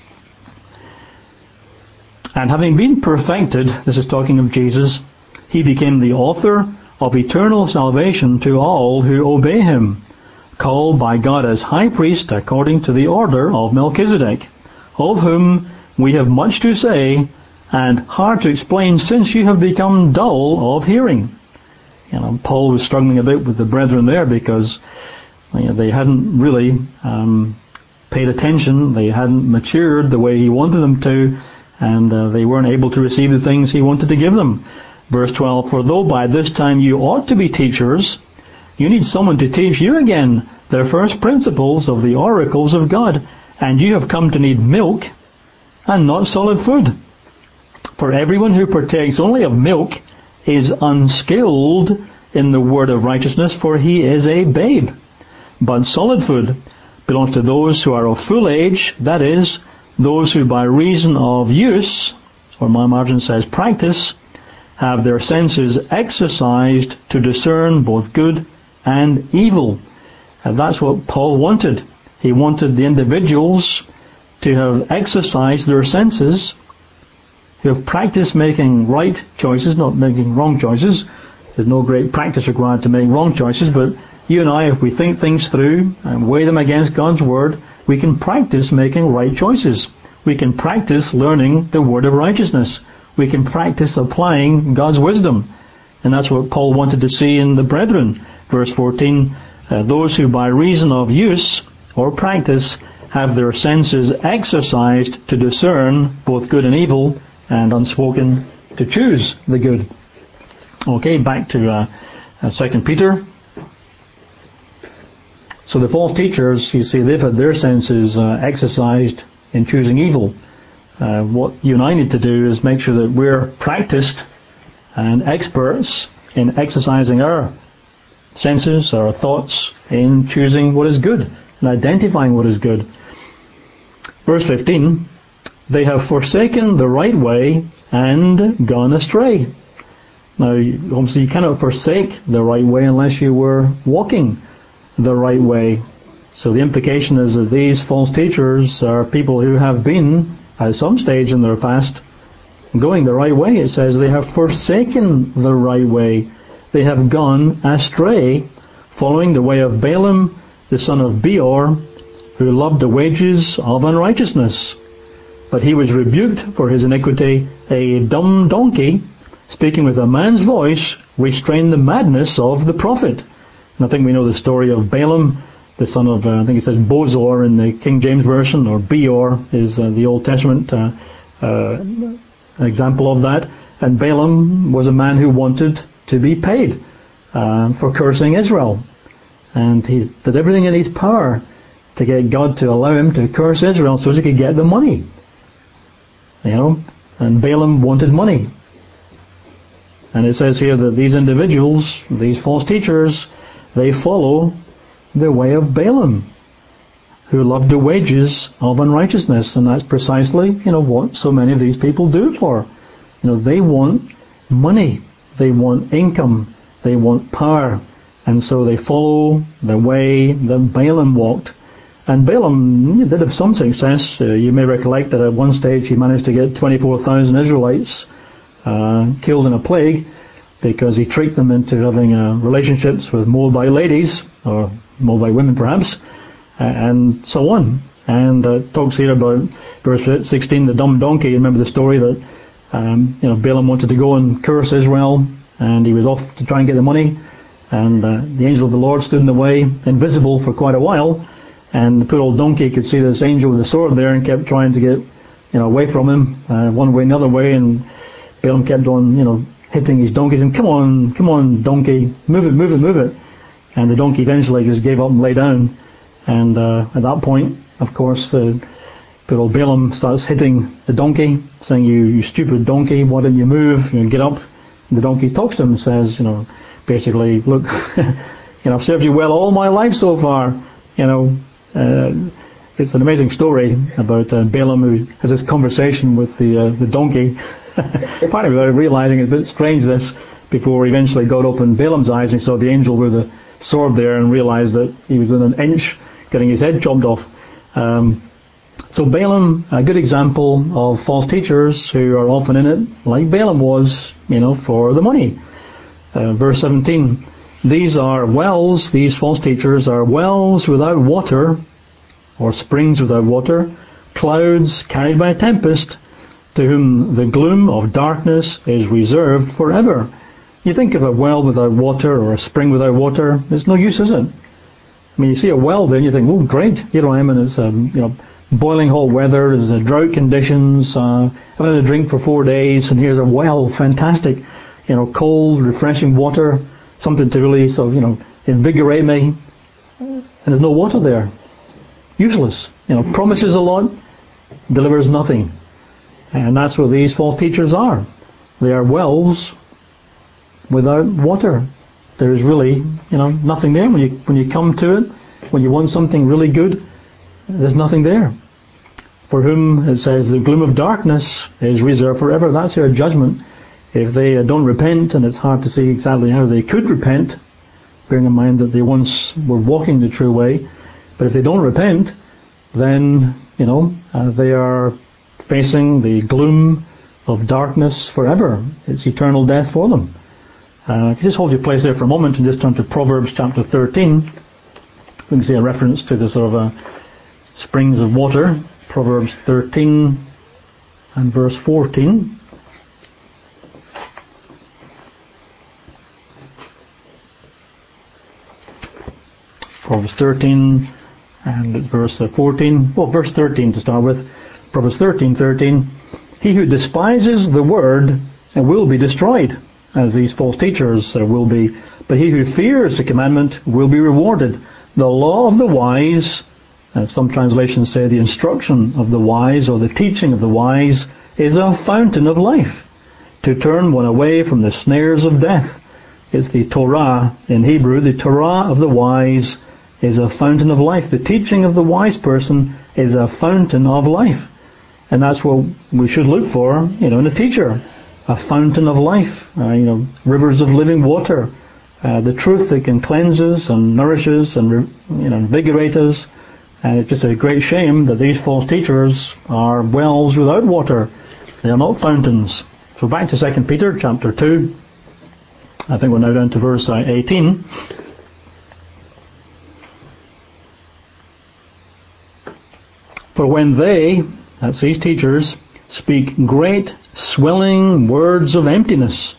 And having been perfected, this is talking of Jesus, he became the author of eternal salvation to all who obey him, called by God as high priest according to the order of Melchizedek, of whom we have much to say and hard to explain, since you have become dull of hearing. You know, Paul was struggling a bit with the brethren there because you know, they hadn't really um, paid attention, they hadn't matured the way he wanted them to, and uh, they weren't able to receive the things he wanted to give them. Verse twelve, for though by this time you ought to be teachers, you need someone to teach you again the first principles of the oracles of God, and you have come to need milk and not solid food. For everyone who partakes only of milk is unskilled in the word of righteousness, for he is a babe. But solid food belongs to those who are of full age, that is, those who by reason of use, or my margin says practice, have their senses exercised to discern both good and evil. And that's what Paul wanted. He wanted the individuals to have exercised their senses, who have practiced making right choices, not making wrong choices. There's no great practice required to make wrong choices, but you and I, if we think things through and weigh them against God's Word, we can practice making right choices. We can practice learning the word of righteousness. We can practice applying God's wisdom. And that's what Paul wanted to see in the brethren. Verse fourteen, uh, those who by reason of use or practice have their senses exercised to discern both good and evil, and unspoken to choose the good. Okay, back to uh, uh, Second Peter. So the false teachers, you see, they've had their senses uh, exercised in choosing evil. Uh, what you and I need to do is make sure that we're practiced and experts in exercising our senses, our thoughts, in choosing what is good and identifying what is good. Verse fifteen, they have forsaken the right way and gone astray. Now, obviously you cannot forsake the right way unless you were walking the right way. So the implication is that these false teachers are people who have been, at some stage in their past, going the right way. It says they have forsaken the right way. They have gone astray, following the way of Balaam, the son of Beor, who loved the wages of unrighteousness. But he was rebuked for his iniquity. A dumb donkey, speaking with a man's voice, restrained the madness of the prophet. And I think we know the story of Balaam, the son of, uh, I think it says Bozor in the King James Version, or Beor is uh, the Old Testament uh, uh, example of that. And Balaam was a man who wanted to be paid uh, for cursing Israel. And he did everything in his power to get God to allow him to curse Israel so he could get the money. You know, and Balaam wanted money. And it says here that these individuals, these false teachers, they follow the way of Balaam, who loved the wages of unrighteousness. And that's precisely, you know, what so many of these people do for. You know, they want money. They want income. They want power. And so they follow the way that Balaam walked. And Balaam did have some success. Uh, you may recollect that at one stage he managed to get twenty-four thousand Israelites uh, killed in a plague because he tricked them into having uh, relationships with Moabite ladies, or Moabite women perhaps, uh, and so on. And uh, it talks here about verse sixteen, the dumb donkey. Remember the story that um, you know Balaam wanted to go and curse Israel, and he was off to try and get the money, and uh, the angel of the Lord stood in the way, invisible for quite a while. And the poor old donkey could see this angel with a sword there and kept trying to get, you know, away from him, uh, one way and another way. And Balaam kept on, you know, hitting his donkey, saying, "Come on, come on, donkey, move it, move it, move it." And the donkey eventually just gave up and lay down. And uh, at that point, of course, the poor old Balaam starts hitting the donkey, saying, "You, you stupid donkey, why didn't you move? You know, get up." And the donkey talks to him and says, you know, basically, "Look, you know, I've served you well all my life so far, you know." Uh, it's an amazing story about uh, Balaam, who has this conversation with the uh, the donkey, partly without realizing it's a bit strange this, before he eventually got open Balaam's eyes and he saw the angel with the sword there and realized that he was within an inch getting his head chopped off. Um, so Balaam, a good example of false teachers who are often in it, like Balaam was, you know, for the money. Uh, verse seventeen. These are wells, these false teachers are wells without water, or springs without water, clouds carried by a tempest, to whom the gloom of darkness is reserved forever. You think of a well without water, or a spring without water, it's no use, is it? I mean, you see a well there and you think, oh great, here I am and it's um, you know, boiling hot weather, there's uh, drought conditions, uh, I've had a drink for four days, and here's a well, fantastic, you know, cold, refreshing water, something to really sort of, you know, invigorate me, and there's no water there. Useless. You know, promises a lot, delivers nothing. And that's what these false teachers are. They are wells without water. There is really, you know, nothing there. When you when you come to it, when you want something really good, there's nothing there. For whom, it says, the gloom of darkness is reserved forever. That's their judgment. If they uh, don't repent, and it's hard to see exactly how they could repent, bearing in mind that they once were walking the true way, but if they don't repent, then, you know, uh, they are facing the gloom of darkness forever. It's eternal death for them. Uh, if you just hold your place there for a moment and just turn to Proverbs chapter thirteen, we can see a reference to the sort of uh, springs of water. Proverbs thirteen and verse fourteen. Proverbs thirteen, and it's verse fourteen. Well, verse thirteen to start with. Proverbs thirteen, thirteen. He who despises the word will be destroyed, as these false teachers will be. But he who fears the commandment will be rewarded. The law of the wise, as some translations say, the instruction of the wise or the teaching of the wise, is a fountain of life, to turn one away from the snares of death. It's the Torah in Hebrew. The Torah of the wise is a fountain of life. The teaching of the wise person is a fountain of life. And that's what we should look for, you know, in a teacher. A fountain of life, uh, you know, rivers of living water, uh, the truth that can cleanse us and nourishes and, you know, invigorate us. And it's just a great shame that these false teachers are wells without water. They are not fountains. So back to Second Peter chapter two. I think we're now down to verse eighteen. For when they, that's these teachers, speak great swelling words of emptiness.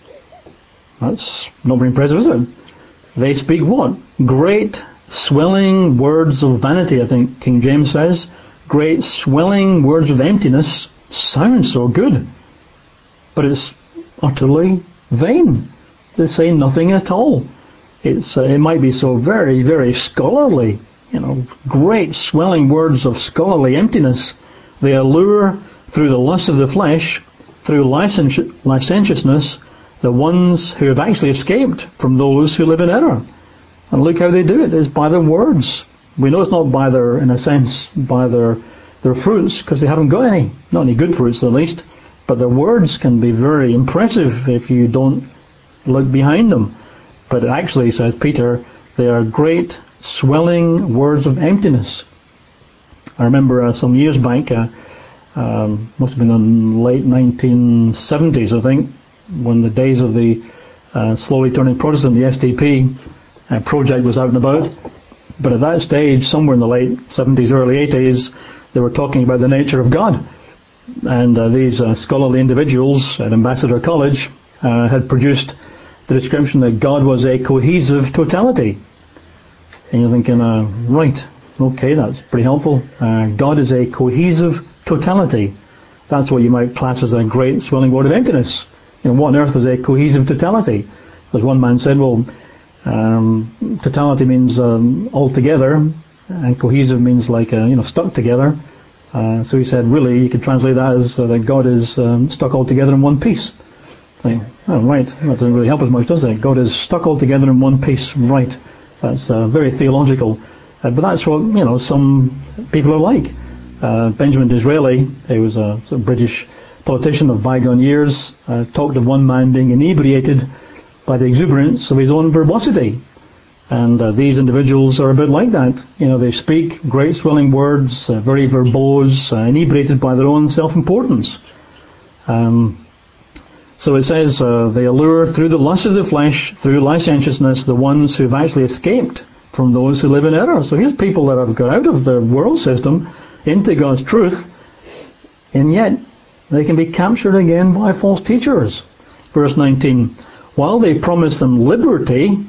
That's not very impressive, is it? They speak what? Great swelling words of vanity, I think King James says. Great swelling words of emptiness. Sounds so good. But it's utterly vain. They say nothing at all. It's uh, it might be so very, very scholarly. You know, great swelling words of scholarly emptiness. They allure through the lust of the flesh, through licenti- licentiousness, the ones who have actually escaped from those who live in error. And look how they do it, is by their words. We know it's not by their, in a sense, by their their fruits, because they haven't got any, not any good fruits at least, but their words can be very impressive if you don't look behind them. But actually, says Peter, they are great swelling words of emptiness. I remember uh, some years back, uh, um, must have been in the late nineteen seventies, I think, when the days of the uh, slowly turning Protestant, the S D P uh, project was out and about. But at that stage, somewhere in the late seventies, early eighties, they were talking about the nature of God. And uh, these uh, scholarly individuals at Ambassador College uh, had produced the description that God was a cohesive totality. And you're thinking, uh, right, okay, that's pretty helpful. Uh, God is a cohesive totality. That's what you might class as a great swelling word of emptiness. You know, what on earth is a cohesive totality? As one man said, well, um, totality means um, all together, and cohesive means like, uh, you know, stuck together. Uh, so he said, really, you could translate that as uh, that God is um, stuck all together in one piece. Think, oh, right, that doesn't really help us much, does it? God is stuck all together in one piece, right? That's uh, very theological. Uh, but that's what, you know, some people are like. Uh, Benjamin Disraeli, he was a sort of British politician of bygone years, uh, talked of one man being inebriated by the exuberance of his own verbosity. And uh, these individuals are a bit like that. You know, they speak great swelling words, uh, very verbose, uh, inebriated by their own self-importance. Um, so it says, uh, they allure through the lust of the flesh, through licentiousness, the ones who have actually escaped from those who live in error. So here's people that have got out of the world system into God's truth, and yet they can be captured again by false teachers. Verse nineteen, while they promise them liberty,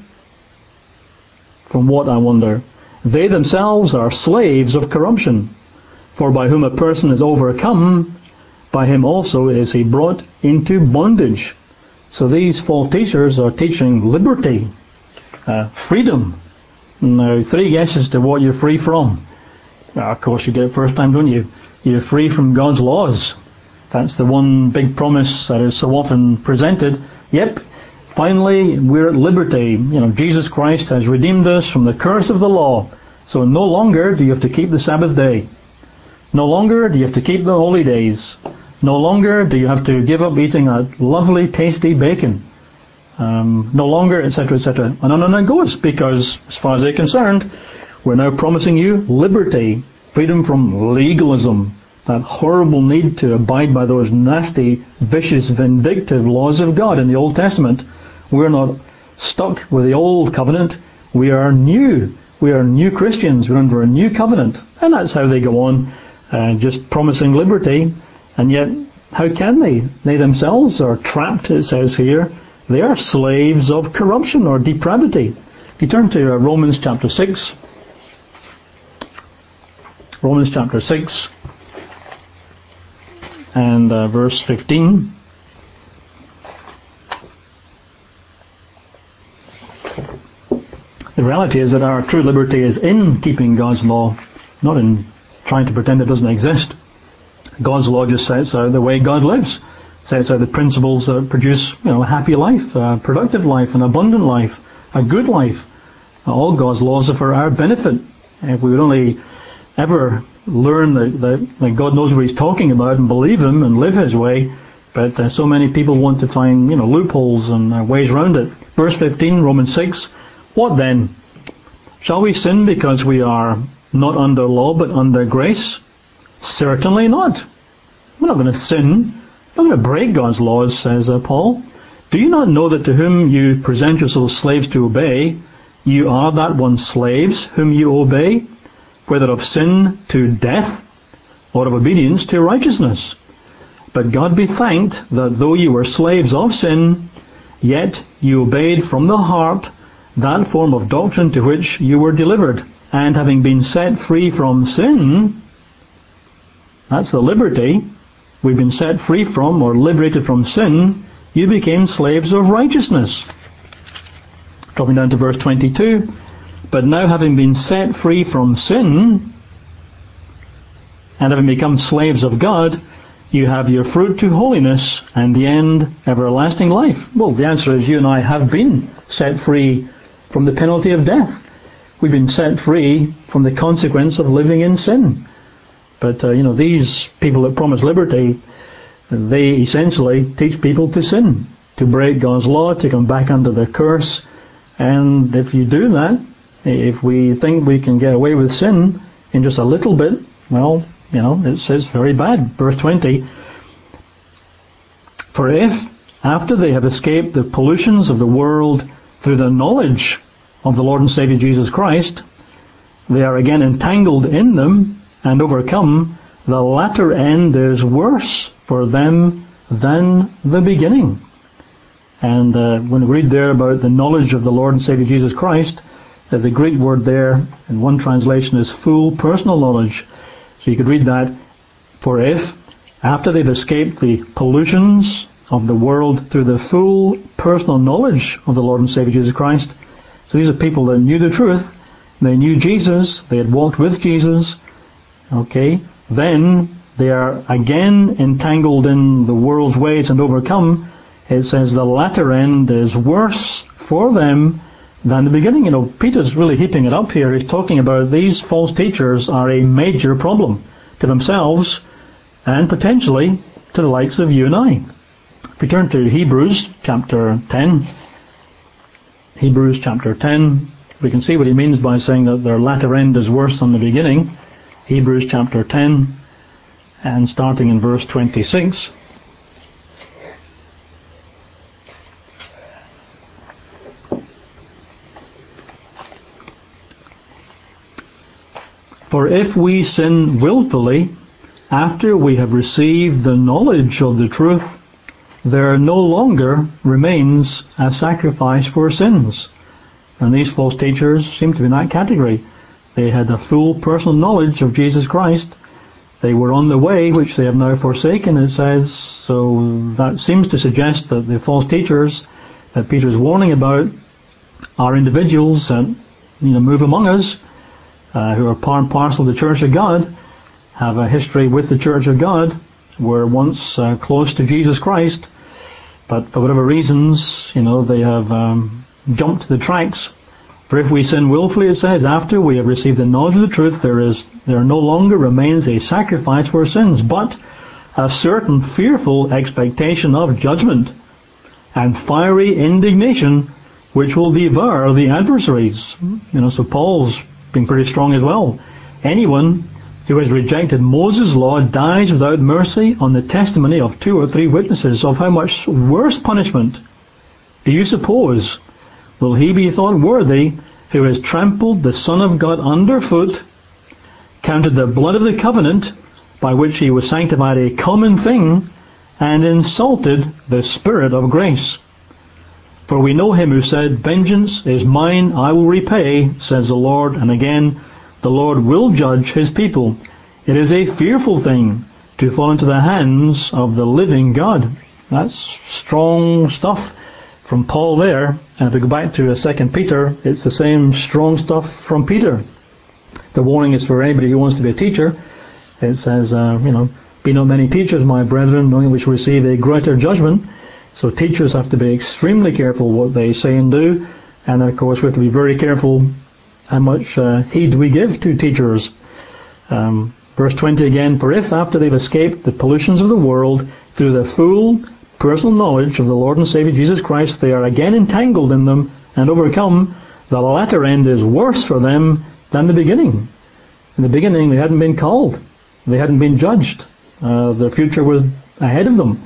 from what, I wonder? They themselves are slaves of corruption. For by whom a person is overcome, by him also is he brought into bondage. So these false teachers are teaching liberty, uh, freedom. Now, three guesses to what you're free from. Well, of course, you get it first time, don't you? You're free from God's laws. That's the one big promise that is so often presented. Yep. Finally, we're at liberty. You know, Jesus Christ has redeemed us from the curse of the law. So no longer do you have to keep the Sabbath day. No longer do you have to keep the holy days. No longer do you have to give up eating a lovely, tasty bacon. Um, no longer, et cetera, et cetera. And on and on it goes, because as far as they're concerned, we're now promising you liberty, freedom from legalism, that horrible need to abide by those nasty, vicious, vindictive laws of God in the Old Testament. We're not stuck with the old covenant. We are new. We are new Christians. We're under a new covenant. And that's how they go on, uh, just promising liberty. And yet, how can they? They themselves are trapped, it says here. They are slaves of corruption or depravity. If you turn to uh, Romans chapter six. Romans chapter six and uh, verse fifteen. reality is that our true liberty is in keeping God's law, not in trying to pretend it doesn't exist. God's law just sets out the way God lives, sets out the principles that produce, you know, a happy life, a productive life, an abundant life, a good life. All God's laws are for our benefit. If we would only ever learn that, that, that God knows what He's talking about and believe Him and live His way, but uh, so many people want to find, you know, loopholes and uh, ways around it. Verse fifteen, Romans six, what then? Shall we sin because we are not under law but under grace? Certainly not. We're not going to sin. We're not going to break God's laws, says uh, Paul. Do you not know that to whom you present yourselves slaves to obey, you are that one slaves whom you obey, whether of sin to death or of obedience to righteousness? But God be thanked that though you were slaves of sin, yet you obeyed from the heart that form of doctrine to which you were delivered, and having been set free from sin, that's the liberty, we've been set free from or liberated from sin, you became slaves of righteousness. Dropping down to verse twenty-two, but now having been set free from sin, and having become slaves of God, you have your fruit to holiness, and the end, everlasting life. Well, the answer is you and I have been set free from the penalty of death. We've been set free from the consequence of living in sin. But, uh, you know, these people that promise liberty, they essentially teach people to sin, to break God's law, to come back under the curse. And if you do that, if we think we can get away with sin in just a little bit, well, you know, it says very bad. Verse twenty, for if, after they have escaped the pollutions of the world through the knowledge of the Lord and Saviour Jesus Christ, they are again entangled in them and overcome, the latter end is worse for them than the beginning. And uh, when we read there about the knowledge of the Lord and Saviour Jesus Christ, uh, the Greek word there in one translation is full personal knowledge. So you could read that, for if, after they've escaped the pollutions of the world through the full personal knowledge of the Lord and Saviour Jesus Christ, so these are people that knew the truth, they knew Jesus, they had walked with Jesus, okay, then they are again entangled in the world's ways and overcome. It says the latter end is worse for them than the beginning. You know, Peter's really heaping it up here. He's talking about these false teachers are a major problem to themselves and potentially to the likes of you and I. If we turn to Hebrews chapter ten, Hebrews chapter ten, we can see what he means by saying that their latter end is worse than the beginning. Hebrews chapter ten, and starting in verse twenty-six. For if we sin willfully, after we have received the knowledge of the truth, there no longer remains a sacrifice for sins. And these false teachers seem to be in that category. They had a full personal knowledge of Jesus Christ. They were on the way, which they have now forsaken, it says. So that seems to suggest that the false teachers that Peter is warning about are individuals that, you know, move among us, Uh, who are part and parcel of the Church of God, have a history with the Church of God, were once uh, close to Jesus Christ, but for whatever reasons, you know, they have um, jumped the tracks. For if we sin willfully, it says, after we have received the knowledge of the truth, there is there no longer remains a sacrifice for sins, but a certain fearful expectation of judgment and fiery indignation, which will devour the adversaries. You know, so Paul's being pretty strong as well. Anyone who has rejected Moses' law dies without mercy on the testimony of two or three witnesses. Of how much worse punishment do you suppose will he be thought worthy who has trampled the Son of God underfoot, counted the blood of the covenant by which he was sanctified a common thing, and insulted the Spirit of grace? For we know him who said, vengeance is mine, I will repay, says the Lord. And again, the Lord will judge his people. It is a fearful thing to fall into the hands of the living God. That's strong stuff from Paul there, and if we go back to Second Peter, it's the same strong stuff from Peter. The warning is for anybody who wants to be a teacher. It says, uh, you know, be not many teachers, my brethren, knowing we shall receive a greater judgment. So teachers have to be extremely careful what they say and do, and of course we have to be very careful how much uh, heed we give to teachers. Um, verse twenty again, for if after they've escaped the pollutions of the world through the full personal knowledge of the Lord and Saviour Jesus Christ, they are again entangled in them and overcome, the latter end is worse for them than the beginning. In the beginning they hadn't been called, they hadn't been judged, uh, their future was ahead of them.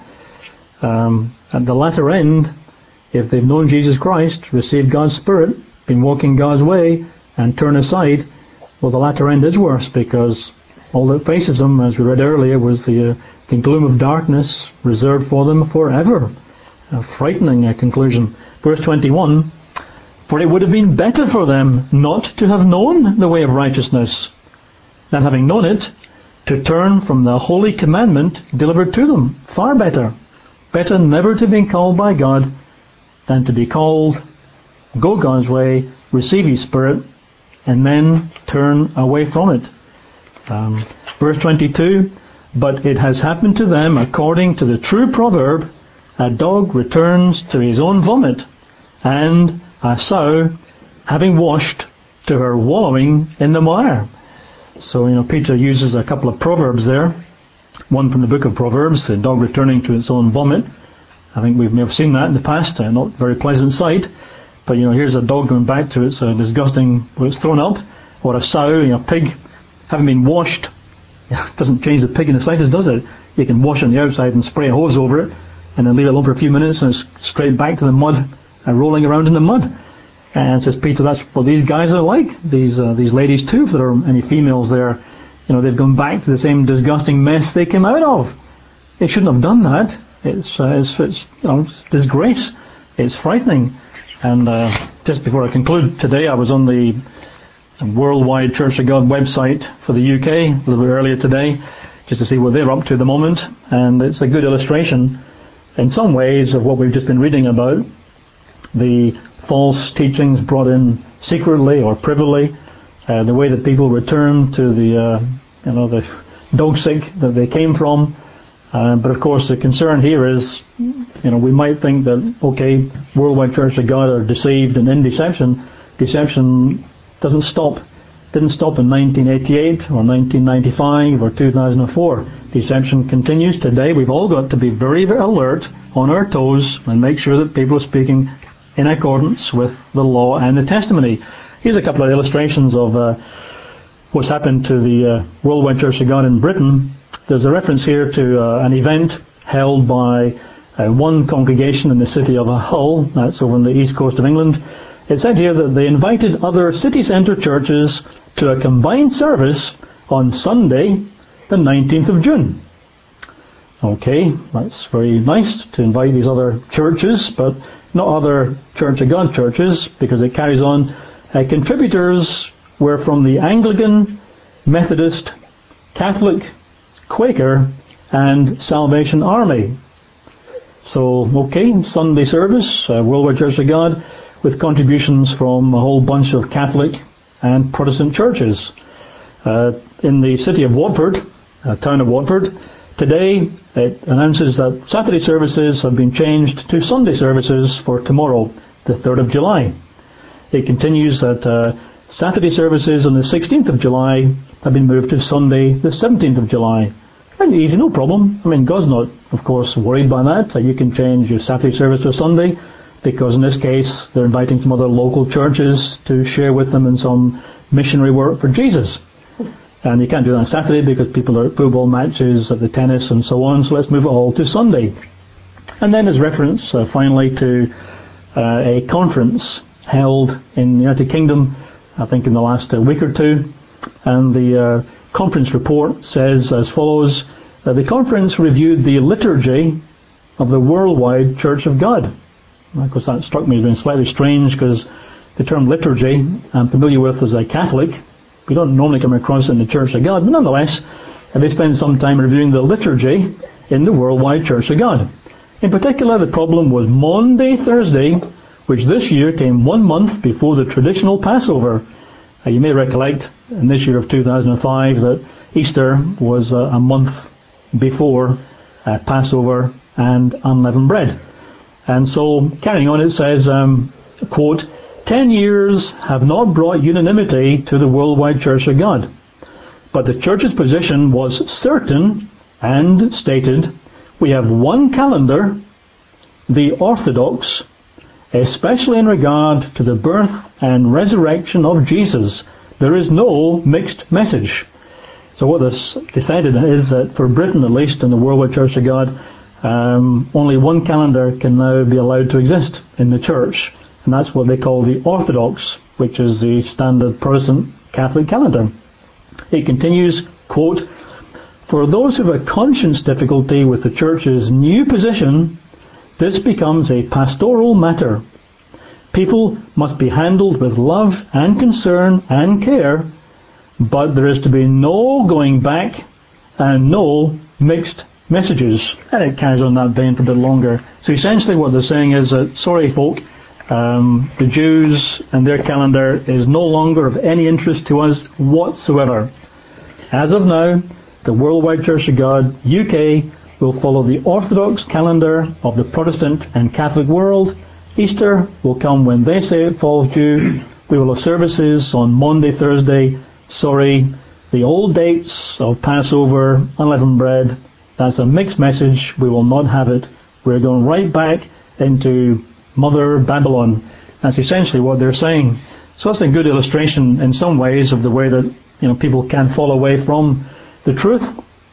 Um, at the latter end, if they've known Jesus Christ, received God's Spirit, been walking God's way, and turn aside, well, the latter end is worse, because all that faces them, as we read earlier, was the uh, the gloom of darkness reserved for them forever. A frightening uh, conclusion. Verse twenty-one, for it would have been better for them not to have known the way of righteousness, than having known it, to turn from the holy commandment delivered to them. Far better. Better never to have been called by God than to be called, go God's way, receive His Spirit, and then turn away from it. Um, verse twenty-two, but it has happened to them according to the true proverb, a dog returns to his own vomit, and a sow, having washed, to her wallowing in the mire. So, you know, Peter uses a couple of proverbs there. One from the book of Proverbs, the dog returning to its own vomit. I think we may have seen that in the past, a not very pleasant sight. But, you know, here's a dog going back to its uh, disgusting, where it's thrown up, or a sow, you know, a pig, having been washed. It doesn't change the pig in the slightest, does it? You can wash on the outside and spray a hose over it, and then leave it alone for a few minutes, and it's straight back to the mud, and rolling around in the mud. And says Peter, that's what these guys are like. These uh, these ladies too, if there are any females there, you know, they've gone back to the same disgusting mess they came out of. They shouldn't have done that. It's uh, it's, it's you know it's disgrace. It's frightening. And uh, just before I conclude today, I was on the Worldwide Church of God website for the U K a little bit earlier today, just to see what they're up to at the moment. And it's a good illustration, in some ways, of what we've just been reading about. The false teachings brought in secretly or privily, uh, the way that people return to the, uh, you know, the dog sick that they came from. Uh, but of course, the concern here is, you know, we might think that, okay, Worldwide Church of God are deceived and in deception. Deception doesn't stop. Didn't stop in nineteen eighty-eight or nineteen ninety-five or two thousand four. Deception continues today. We've all got to be very, very alert, on our toes, and make sure that people are speaking in accordance with the law and the testimony. Here's a couple of illustrations of uh, what's happened to the uh, Worldwide Church of God in Britain. There's a reference here to uh, an event held by uh, one congregation in the city of Hull, that's over on the east coast of England. It said here that they invited other city centre churches to a combined service on Sunday, the nineteenth of June. Okay, that's very nice to invite these other churches, but not other Church of God churches, because it carries on. Uh, contributors were from the Anglican, Methodist, Catholic, Quaker, and Salvation Army. So, okay, Sunday service, uh, Worldwide Church of God, with contributions from a whole bunch of Catholic and Protestant churches. Uh, in the city of Watford, uh, town of Watford, today it announces that Saturday services have been changed to Sunday services for tomorrow, the third of July. It continues that uh, Saturday services on the sixteenth of July have been moved to Sunday, the seventeenth of July. And easy, no problem. I mean, God's not, of course, worried by that. That you can change your Saturday service to Sunday, because in this case they're inviting some other local churches to share with them in some missionary work for Jesus. And you can't do that on Saturday because people are at football matches, at the tennis and so on, so let's move it all to Sunday. And then there's reference, uh, finally, to uh, a conference held in the United Kingdom, I think in the last uh, week or two. And the uh, conference report says as follows, uh, the conference reviewed the liturgy of the Worldwide Church of God. Of course, that struck me as being slightly strange, because the term liturgy I'm familiar with as a Catholic. We don't normally come across it in the Church of God, but nonetheless, they spend some time reviewing the liturgy in the Worldwide Church of God. In particular, the problem was Maundy Thursday, which this year came one month before the traditional Passover. Uh, you may recollect in this year of two thousand five that Easter was uh, a month before uh, Passover and unleavened bread. And so, carrying on, it says, um, quote, ten years have not brought unanimity to the worldwide Church of God. But the Church's position was certain and stated, we have one calendar, the Orthodox, especially in regard to the birth and resurrection of Jesus. There is no mixed message. So what this decided is that for Britain, at least, in the worldwide Church of God, um, only one calendar can now be allowed to exist in the Church. And that's what they call the Orthodox, which is the standard Protestant Catholic calendar. It continues, quote, for those who have a conscience difficulty with the Church's new position, this becomes a pastoral matter. People must be handled with love and concern and care, but there is to be no going back and no mixed messages. And it carries on that vein for a bit longer. So essentially what they're saying is that, sorry folk, um, the Jews and their calendar is no longer of any interest to us whatsoever. As of now, the Worldwide Church of God, U K, will follow the Orthodox calendar of the Protestant and Catholic world. Easter will come when they say it falls due. We will have services on Maundy, Thursday. Sorry, the old dates of Passover, unleavened bread, that's a mixed message. We will not have it. We're going right back into Mother Babylon. That's essentially what they're saying. So that's a good illustration in some ways of the way that, you know, people can fall away from the truth.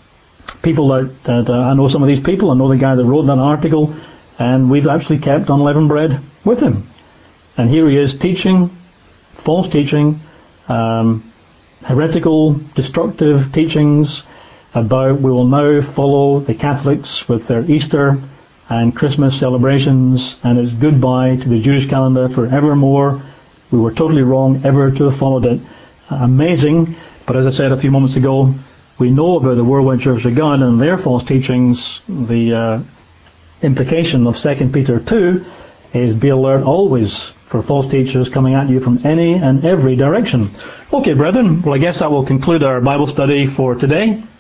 People that, that uh, I know some of these people. I know the guy that wrote that article, and we've actually kept unleavened bread with him. And here he is teaching, false teaching, um, heretical, destructive teachings about we will now follow the Catholics with their Easter and Christmas celebrations, and it's goodbye to the Jewish calendar forevermore. We were totally wrong ever to have followed it. Amazing, but as I said a few moments ago, we know about the Worldwide Church of God and their false teachings. The uh, implication of Second Peter two is be alert always for false teachers coming at you from any and every direction. Okay, brethren, well I guess that will conclude our Bible study for today.